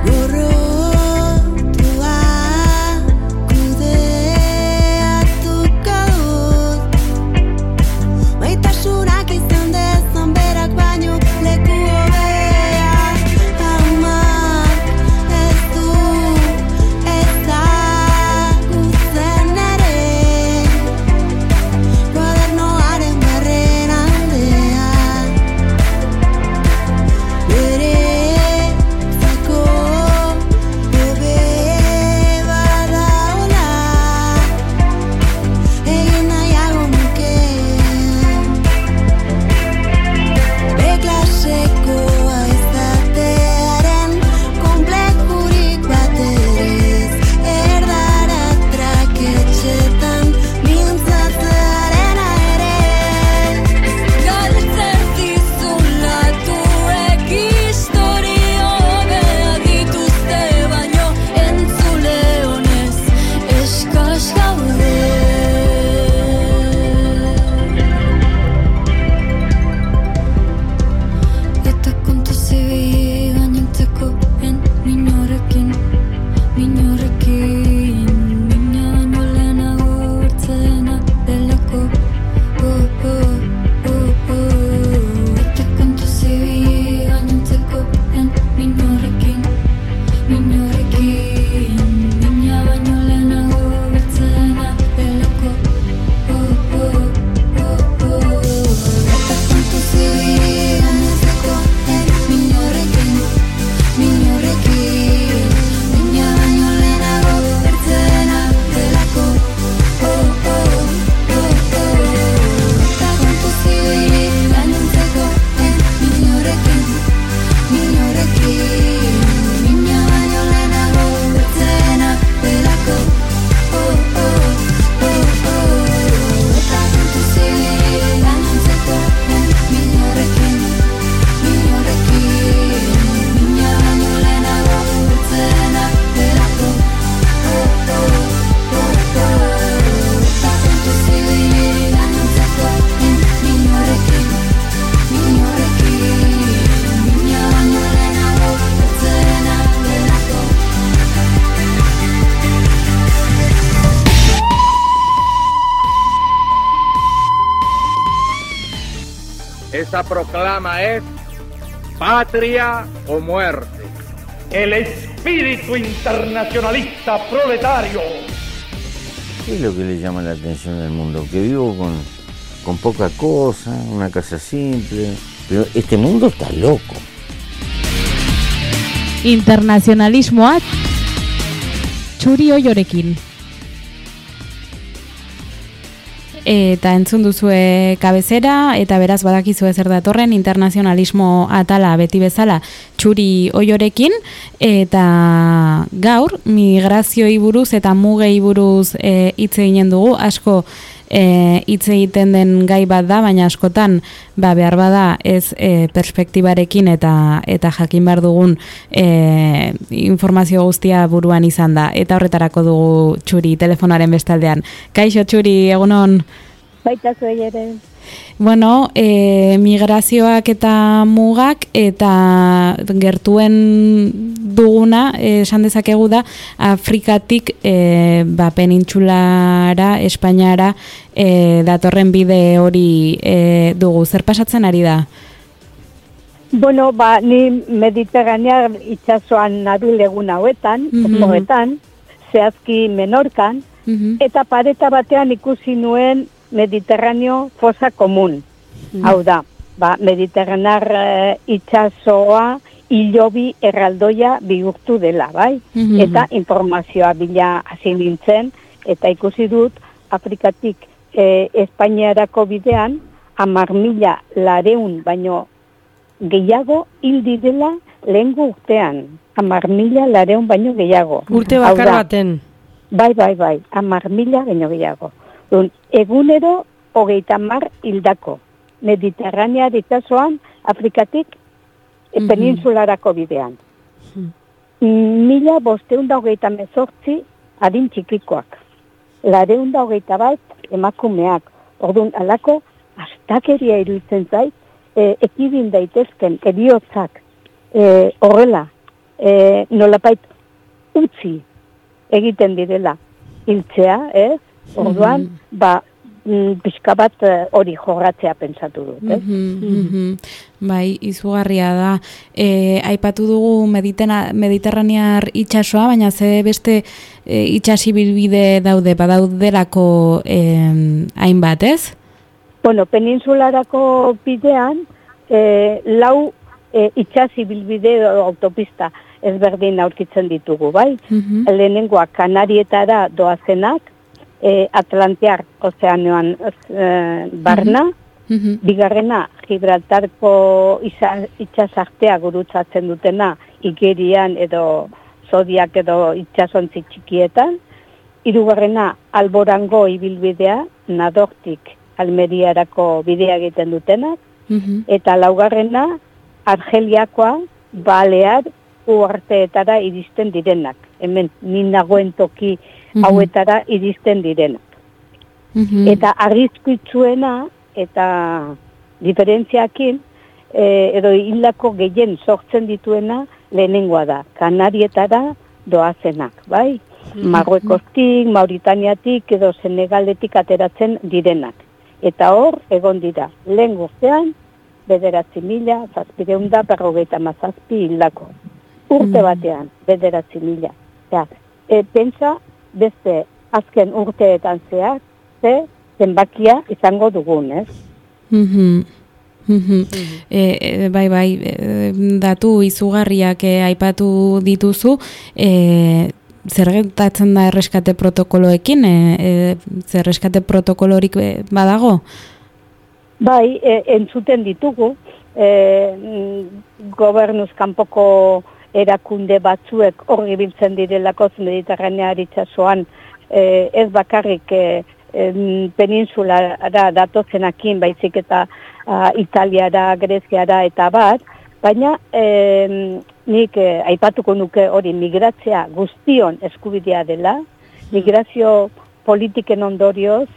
esa proclama es patria o muerte. El espíritu internacionalista proletario. ¿Qué es lo que le llama la atención del mundo? Que vivo con, con poca cosa, una casa simple, pero este mundo está loco. Internacionalismoa txuri oiorekin. Eta entzun duzue kabezera, eta beraz badakizue zer datorren internazionalismo atala beti bezala txuri oiorekin, eta gaur migrazioi buruz eta mugei buruz e, hitz eginen dugu, asko e, hitz egiten den gai bat da, baina askotan ba, behar bada ez e, perspektibarekin eta eta jakin behar dugun e, informazio guztia buruan izan da, eta horretarako dugu txuri telefonaren bestaldean. Kaixo txuri, egunon? Baita zuei ere. Bueno, e, migrazioak eta mugak eta gertuen duguna, esan dezakegu da, Afrikatik e, ba, penintsulara, Espainiara e, datorren bide hori e, dugu. Zer pasatzen ari da? Bueno, ba, ni Mediterranea itsasoan nabil egun hauetan, Mhm. horretan, zehazki Menorkan, Mhm. eta pareta batean ikusi nuen Mediterraneo fosa komun. Hau da, ba, Mediterranar eh, itsasoa hilobi erraldoia bihurtu dela, bai? Mhm. Eta informazioa bila hasi nintzen, eta ikusi dut Afrikatik eh, Espainiarako bidean hamar mila lareun baino gehiago hil direla lehengo urtean. Hamar mila lareun baino gehiago. Urte Hau bakar da, baten. Bai, bai, bai, hamar mila baino gehiago. Dun, egunero hogeita mar hildako. Mediterranea itsasoan Afrikatik e, Mhm. peninsularako bidean. Mila bosteun da hogeita mezortzi adin txikikoak. Lareun da hogeita bat emakumeak. Orduan, alako astakeria iruditzen zait, e, ekidin daitezken eriotzak e, horrela, e, nolapait utzi egiten direla hiltzea, ez? Orduan, ba, mm, pixka bat eh, hori jorratzea pentsatu dut, ez? Mhm, mhm. Bai, izugarria da. E, aipatu dugu Meditena, Mediterranear itsasoa, baina ze beste e, itsasibilbide daude, badaudelako e, hainbat, ez? Bueno, peninsularako bidean, eh, lau eh, itsasibilbide edo autopista ezberdin aurkitzen ditugu, bai? Mhm. Lehenengoa Kanarietara doazenak, eh, Atlantiar ozeanoan eh, barna, Mhm. bigarrena Gibraltarko isa- itsasartea gurutzatzen dutena Igerian edo Zodiak edo itsasontzi txikietan, hirugarrena Alborango ibilbidea, Nadortik Almeriarako bidea egiten dutenak, Mhm. eta laugarrena Argeliakoa Balear uharteetara iristen direnak. Hemen ni nagoen toki Mhm. hauetara iristen direnak. Mhm. Eta arriskuitzuena eta diferentziakin e, edo hildako gehien sortzen dituena lehenengoa da. Kanarietara doazenak, bai? Marruekostik, Mauritaniatik edo Senegaletik ateratzen direnak. Eta hor, egon dira, lehen urtean, bederatzi mila, zazpireun da, berrogeita mazazpi hildako. Urte batean, bederatzi mila. Ja, e, pentsa, beste azken urteetan zehar, ze zenbakia izango dugun, ez? Mhm. Mhm. E, e, bai, bai, e, datu izugarriak e, aipatu dituzu, e, zer gertatzen da erreskate protokoloekin, e, e, zer erreskate protokolorik e, badago? Bai, e, entzuten ditugu, e, mm, gobernuz kanpoko erakunde batzuek hor ibiltzen direlako Mediterranear itsasoan, e, ez bakarrik e, em, peninsulara datozenakin, baizik eta a, Italiara, Greziara eta bat, baina em, nik e, aipatuko nuke hori migratzea guztion eskubidea dela, migrazio politiken ondorioz,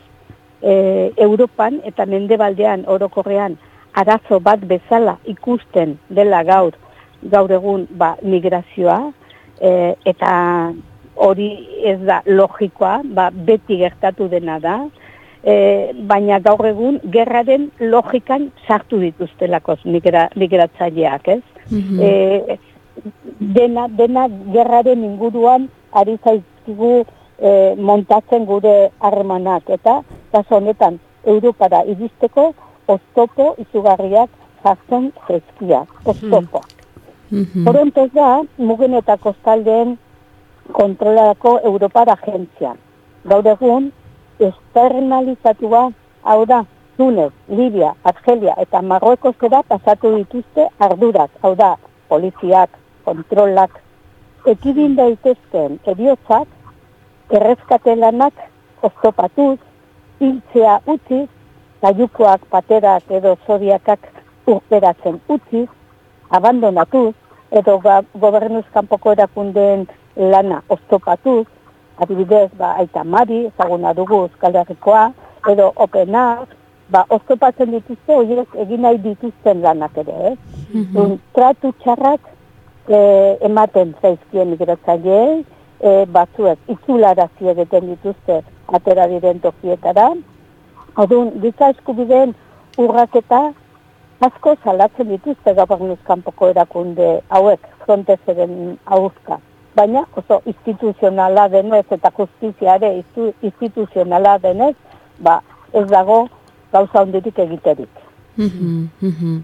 e, Europan eta mendebaldean orokorrean arazo bat bezala ikusten dela gaur, gaur egun ba, migrazioa, e, eta hori ez da logikoa, ba, beti gertatu dena da, e, baina gaur egun gerraren logikan sartu dituztelakoz migra, migratzaileak, ez? Mhm. E, dena, dena gerraren inguruan ari zaizkigu e, montatzen gure harremanak, eta kasu honetan Europara iristeko oztopo izugarriak jartzen zaizkia, oztopo. Mhm. Horontoz da, mugen eta kostaldeen kontrolarako Europar agentzia. Gaur egun, externalizatua, hau da, Tunes, Libia, Argelia eta Marruekozera pasatu dituzte ardurak, hau da, poliziak, kontrolak, ekidin daitezken eriotzak, errezkate lanak oztopatuz, hiltzea utziz, gaiukoak, paterak edo zodiakak urperatzen utziz, abandonatuz, edo gobernuz kanpoko erakundeen lana oztopatuz, adibidez, ba, Aita Mari, ezaguna dugu Euskal Herrikoa, edo Openak, ba, oztopatzen dituzte, horiek egin nahi dituzten lanak ere, eh? Mm-hmm. Tratu txarrak eh, ematen zaizkien migratzaileei, eh, batzuek itzularazi egiten dituzte atera diren tokietara. Orduan, giza eskubideen urraketa asko salatzen dituzte gobernuz kanpoko erakunde hauek Frontexeren aurka. Baina oso instituzionala denez eta justiziare instituzionala denez, ba, ez dago gauza hondirik egiterik. Mhm, mhm.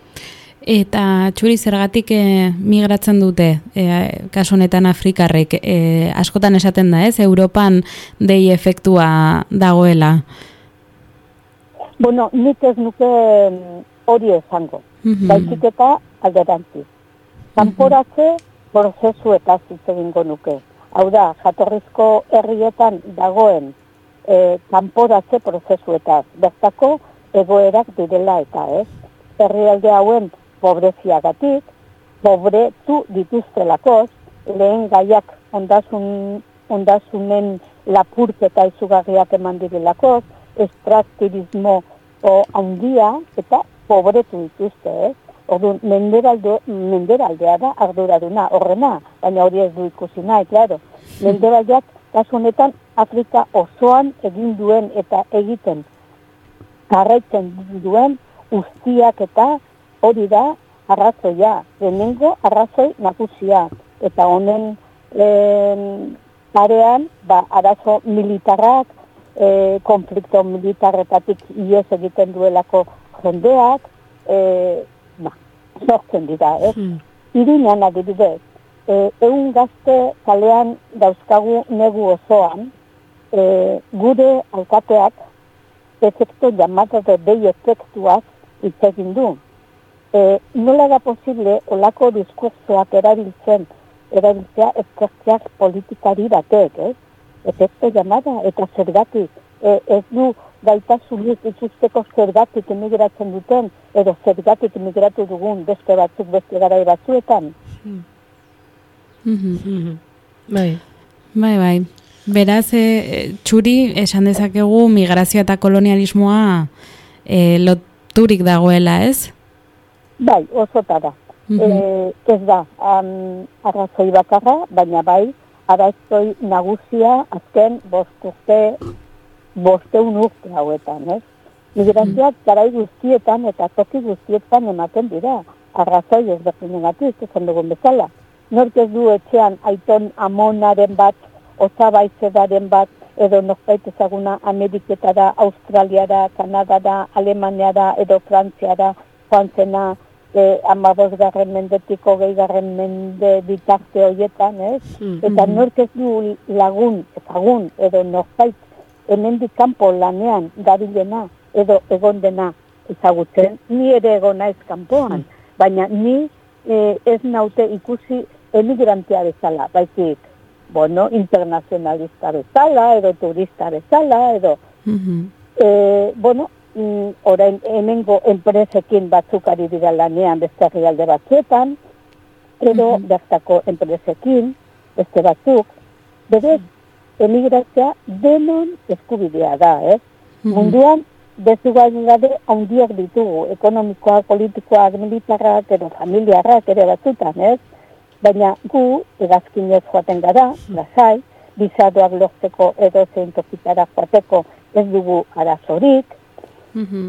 Eta txuri zergatik e, migratzen dute, e, kasu honetan Afrikarrek, e, askotan esaten da, ez? Europan dei efektua dagoela. Bueno, nik ez nuke hori esango. Mhm. Baizik eta alderantziz. Kanporatze prozesuetaz hitz egingo nuke. Hau da, jatorrizko herrietan dagoen e, kanporatze prozesuetaz. Bertako egoerak direla eta, ez? Herrialde hauen pobreziagatik, pobretu dituztelakoz, lehen gaiak ondasun, ondasunen lapurketa izugarriak eman direlakoz, estraktirismo handia eta pobretu dituzte, ez? Orduan, menderalde, menderaldea da arduraduna, horrena, baina hori ez du ikusi nahi, klaro. Menderaldeak, kasu honetan, Afrika osoan egin duen eta egiten jarraitzen duen guztiak eta hori da arrazoia, lehenengo arrazoi nagusia. Eta honen parean, ba, arazo militarrak, e, konflikto militarretatik ies egiten duelako jendeak, e, ba, sortzen dira, ez? Hmm. Irinan adibidez, e, egun gazte kalean dauzkagu negu osoan, e, gure alkateak efekto llamada de dei efektuak hitz egin du. E, nola da posible olako diskursoak erabiltzen, erabiltzea ezkertzeak politikari batek, ez? Efekto llamada eta zergatik. E, ez du gaitasunik ikusteko zergatik emigratzen duten, edo zergatik emigratu dugun beste batzuk beste garai batzuetan. Hmm. Mm-hmm. Bai. Bai, bai. Beraz, e, txuri, esan dezakegu migrazioa eta kolonialismoa e, loturik dagoela, ez? Bai, osotara. Mm-hmm. e, ez da, um, arrazoi bakarra, baina bai, arrazoi nagusia azken bosturte, bosteun urte hauetan, ez? Migrazioak mm-hmm. garai guztietan eta toki guztietan ematen dira, arrazoi ezberdinegatik, esan dugun bezala. Nork ez du etxean aiton amonaren bat, osabaizedaren bat, edo norbait ezaguna Ameriketara, Australiara, Kanadara, Alemaniara, edo Frantziara, joan zena, e, amabosgarren mendetik hogeigarren mende bitarte horietan, ez? Mm-hmm. Eta nork ez du lagun, ezagun, edo norbait hemendik kanpo lanean dabilena, edo egon dena ezagutzen, ni ere egon naiz kanpoan, mm. baina ni e, ez naute ikusi emigrantea bezala, baizik, bueno, internazionalista bezala, edo turista bezala, edo, mm-hmm. e, bueno, mm, orain hemengo enpresekin batzuk ari dira lanean beste herrialde batzuetan, edo mm-hmm. bertako enpresekin, beste batzuk, berez, emigratzea denon eskubidea da, ez? Mm-hmm. Munduan, bezugailade handiak ditugu, ekonomikoak, politikoak, militarrak, edo familiarrak, ere batzutan, ez? Baina gu, egazkinez joaten gara, lasai, bizadoak lortzeko edo zein tokitara joateko ez dugu arazorik. Mhm.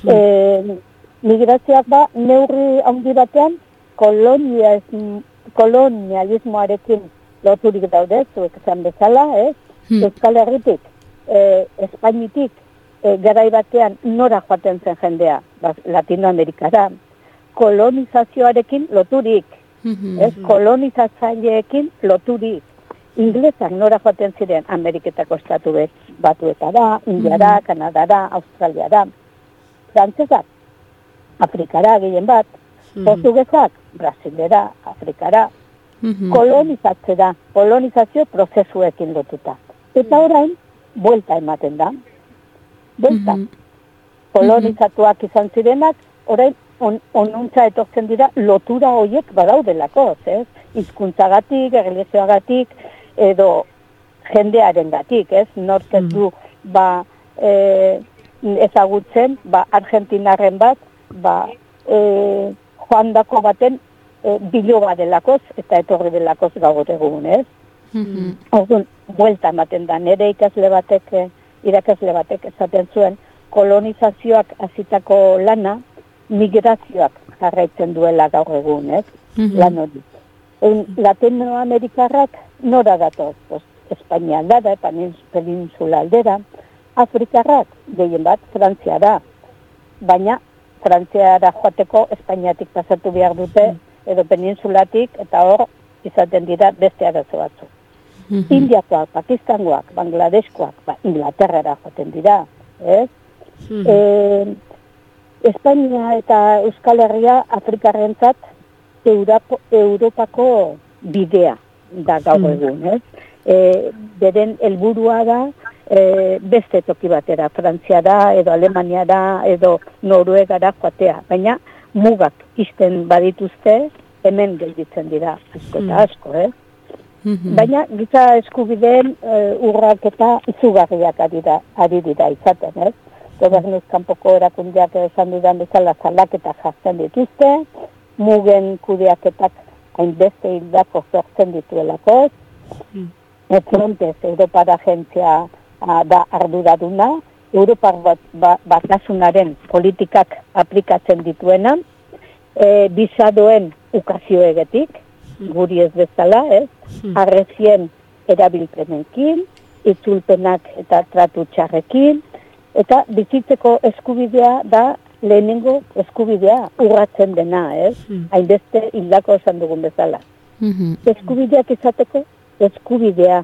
E, migrazioak ba, neurri handi batean, kolonialism, kolonialismoarekin loturik daude, zuek esan bezala, ez? Hmm. Euskal Herritik, e, Espainitik, e, garai batean nora joaten zen jendea, ba, Latinoamerikara, kolonizazioarekin loturik, Mhm. ez? Kolonizatzaileekin loturik. Inglesak nora joaten ziren Ameriketako estatu batuetara, Indiara, Kanadara, Australiara. Frantsesak, Afrikara gehien bat, portugesak, Brasilera, Afrikara, Mhm. kolonizatzera, kolonizazio prozesuekin lotuta. Eta orain, buelta ematen da. Buelta. Mhm. Kolonizatuak izan zirenak, orain on, onuntza etortzen dira lotura horiek badaudelako, ez? Hizkuntzagatik, erlijioagatik, edo jendearengatik, ez? Nork ez du, ba, e, ezagutzen, ba, argentinarren bat, ba, e, joandako baten e, biloba delakoz, eta etorri delakoz gaur egun, ez? Mhm. Orduan, buelta ematen da, nire ikasle batek, eh, irakasle batek esaten zuen, kolonizazioak hasitako lana, migrazioak jarraitzen duela gaur egun, ez? Mhm. Lan hori. En Latinoamerikarrak nora datoz, pues, Espainia aldera, peninsula aldera, Afrikarrak gehien bat Frantziara, baina Frantziara joateko Espainiatik pasatu behar dute, edo peninsulatik, eta hor izaten dira beste arazo batzuk. Mhm. Indiakoak, Pakistangoak, Bangladeskoak, ba, Inglaterrara joaten dira, ez? E, Espainia eta Euskal Herria Afrikarrentzat Eurapo, Europako bidea da gaur egun, ez? E, beren helburua da e, beste toki batera, Frantziara edo Alemaniara edo Noruegara joatea, baina mugak izten badituzte hemen gelditzen dira asko eta asko, ez? Mhm. Baina giza eskubideen e, urraketa izugarriak ari, da, ari dira izaten, ez? Gobernuz kanpoko erakundeak esan dudan bezala salaketa jartzen dituzte, mugen kudeaketak hainbeste hildako sortzen dituelako, mm. Frontes Europar agentzia a, da arduraduna, Europar bat, ba, batasunaren politikak aplikatzen dituena, e, bizadoen ukazioegetik, guri ez bezala, ez? Arrezien erabilpenenkin, itzulpenak eta tratu txarrekin, eta bizitzeko eskubidea da lehenengo eskubidea urratzen dena, ez? Hainbeste hildako esan dugun bezala. Mhm. Eskubideak izateko eskubidea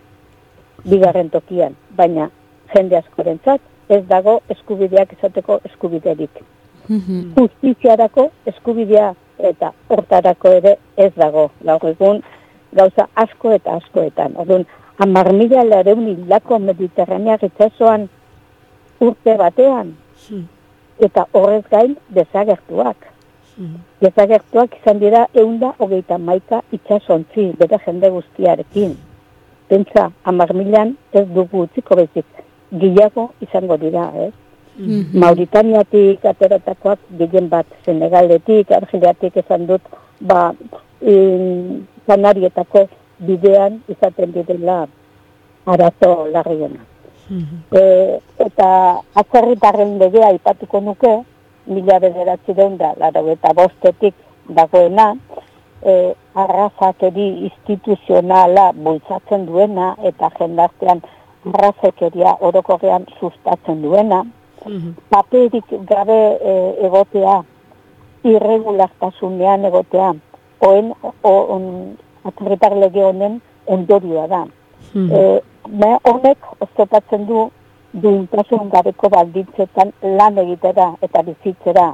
bigarren tokian, baina jende askorentzat ez dago eskubideak izateko eskubiderik. Mhm. Justiziarako eskubidea eta hortarako ere ez dago. Gaur egun gauza asko eta askoetan. Orduan, hamar mila laurehun hildako Mediterraneak itsasoan urte batean, eta horrez gain desagertuak. Desagertuak izan dira ehunda hogeita hamaika itsasontzi, bere jende guztiarekin. Pentsa, hamar milan ez dugu utziko bezik, gehiago izango dira, ez? Mhm. Mauritaniatik ateratakoak gehien bat, Senegaletik, Argeliatik esan dut, ba, in, Kanarietako bidean izaten direla arazo larrienak. E, eta atzerritarren legea aipatuko nuke, mila bederatziehun da, laurogeita bostetik dagoena, e, arrazakeri instituzionala bultzatzen duena, eta jendartean arrazakeria orokorrean sustatzen duena, paperik gabe e, egotea, irregulartasunean egotea, oen, on, atzerritar lege honen ondorioa da. E, Me honek oztopatzen du duintasun gabeko baldintzetan lan egitera eta bizitzera.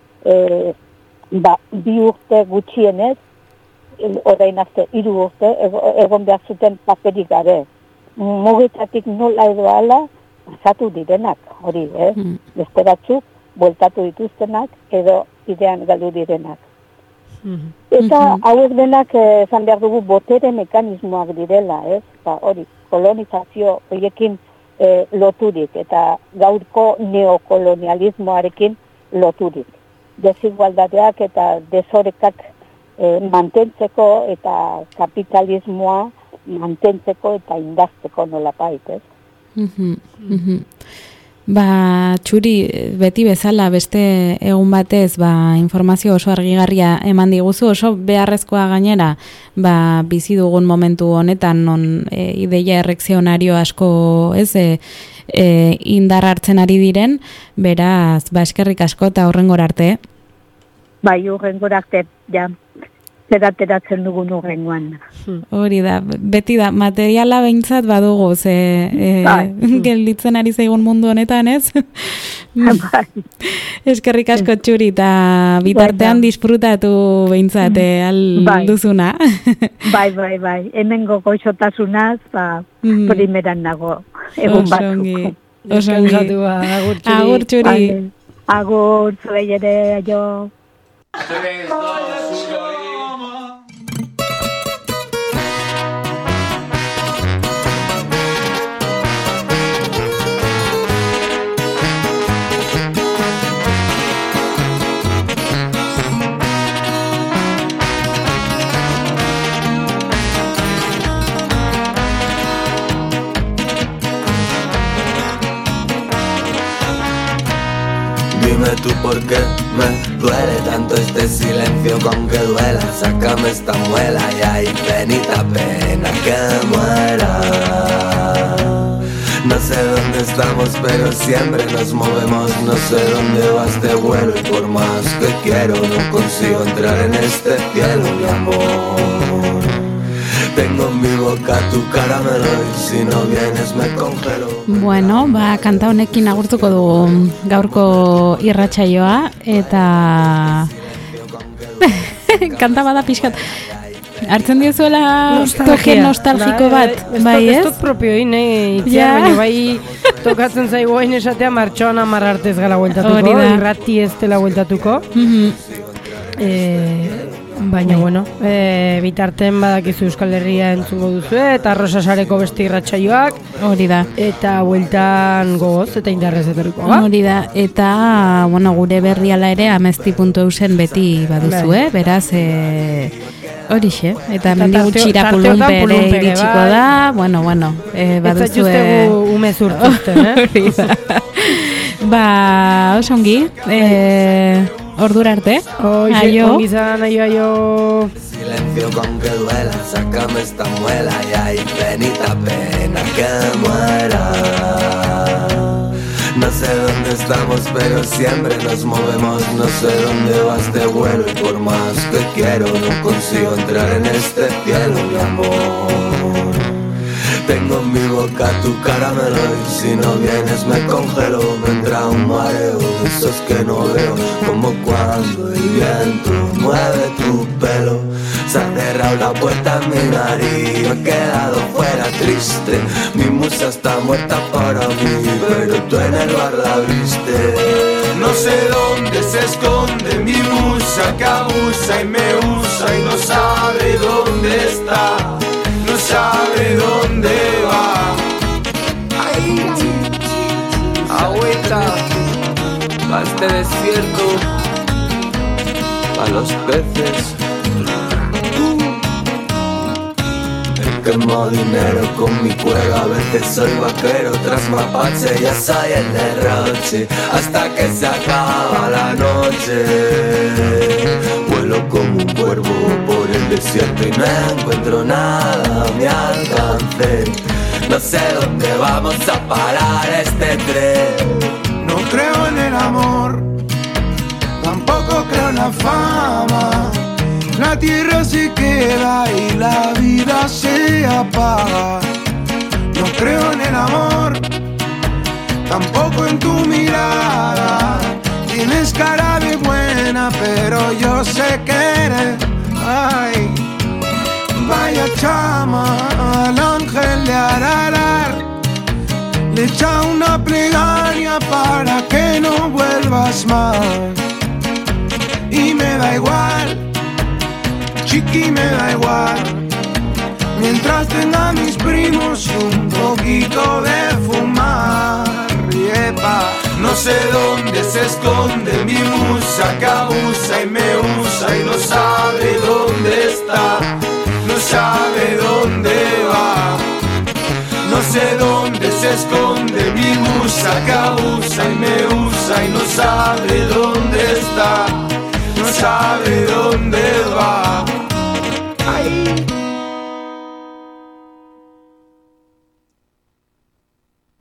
E, ba, bi urte gutxienez, orain arte hiru urte, egon behar zuten paperik gabe. Mugitatik nola edo ala, pasatu direnak, hori, eh? Mm. Beste batzuk, bueltatu dituztenak, edo idean galdu direnak. Mm. Eta mm-hmm. hauek denak esan behar dugu botere mekanismoak direla, ez? Ba, hori, kolonizazio horiekin e, loturik, eta gaurko neokolonialismoarekin loturik. Desigualdadeak eta desorekak e, mantentzeko eta kapitalismoa mantentzeko eta indazteko nolapait, ez? Mhm, mhm. Ba, Txuri, beti bezala beste egun batez, ba, informazio oso argigarria eman diguzu, oso beharrezkoa gainera, ba, bizi dugun momentu honetan, non e, ideia errekzionario asko, ez, e, e, indar hartzen ari diren, beraz, ba, eskerrik asko eta horrengor arte. Bai, horrengor arte, ja. Zerateratzen dugun horrengoan. Hori da, beti da, materiala behintzat badugu, ze e, gelditzen ari zaigun mundu honetan, ez? Eskerrik asko Txuri, eta bitartean disfrutatu behintzat, al bai. duzuna. Bai, bai, bai, hemen gogoixotasunaz, ba, mm. primeran nago, egun batzuk. Oso ongi. Agur Txuri. Agur Txuri. Agur, zuei ere, jo. tres, dos, uno. Dime tú por qué me duele tanto este silencio, con que duela, sácame esta muela y ahí penita pena que muera. No sé dónde estamos pero siempre nos movemos, no sé dónde va este vuelo y por más que quiero no consigo entrar en este cielo, mi amor. Tengo en mi boca tu caramelo y si no vienes me congelo. Bueno, ba, kanta honekin agurtuko dugu gaurko irratsaioa eta kanta bada pixkat hartzen diozuela toke nostalgiko bat, bai ez? Ez dut propioin, eh, itziar, baina bai tokatzen zaigu hain esatea martxoan amar artez gala hueltatuko, irrati ez dela hueltatuko. Eh, baina, bueno, e, bitarten badakizu Euskal Herria entzungo duzu eta Arrosa Sareko beste irratsaioak. Hori da. Eta bueltan gogoz eta indarrez etorriko. Hori da. Eta, bueno, gure berriala ere amezti puntu eusen beti baduzu, eh? Beraz, e, horixe. Eta mendi gutxira pulunpe ere iritsiko da. Bueno, bueno, e, baduzu. Ez zaituztegu ume zurtuzten, eh? Hori da. Ba, osongi, e, ordura arte. Aio. Ongi zan, aio, aio. Silencio con que duela, sácame esta muela y ahí penita pena que muera. No sé dónde estamos pero siempre nos movemos, no sé dónde va este vuelo y por más que quiero no consigo entrar en este cielo, mi amor. Tengo en mi boca tu caramelo y si no vienes me congelo, vendrá un mareo de esos que no veo, como cuando el viento mueve tu pelo. Se ha cerrado la puerta en mi nariz, me he quedado fuera triste, mi musa está muerta para mí, pero tú en el bar la viste. No sé dónde se esconde mi musa que abusa y me usa y no sabe dónde está, no sabe dónde va. Ay, agüita, pa' este desierto, pa' los peces. Quemo dinero con mi cueva, a veces soy vaquero, tras mapache ya soy el derroche, hasta que se acaba la noche. Vuelo como un cuervo por el desierto y no encuentro nada a mi alcance. No sé dónde vamos a parar este tren. No creo en el amor, tampoco creo en la fama. La tierra se queda y la vida se apaga. No creo en el amor, tampoco en tu mirada. Tienes cara de buena, pero yo sé que eres, ay, vaya chama, al ángel de Ararar. Le echa una plegaria para que no vuelvas más. Y me da igual, chiqui, me da igual, mientras tenga mis primos y un poquito de fumar. Yepa. No sé dónde se esconde mi musa que abusa y me usa y no sabe dónde está, no sabe dónde va. No sé sé dónde se esconde mi musa que abusa y me usa y no sabe dónde está, no sabe dónde va.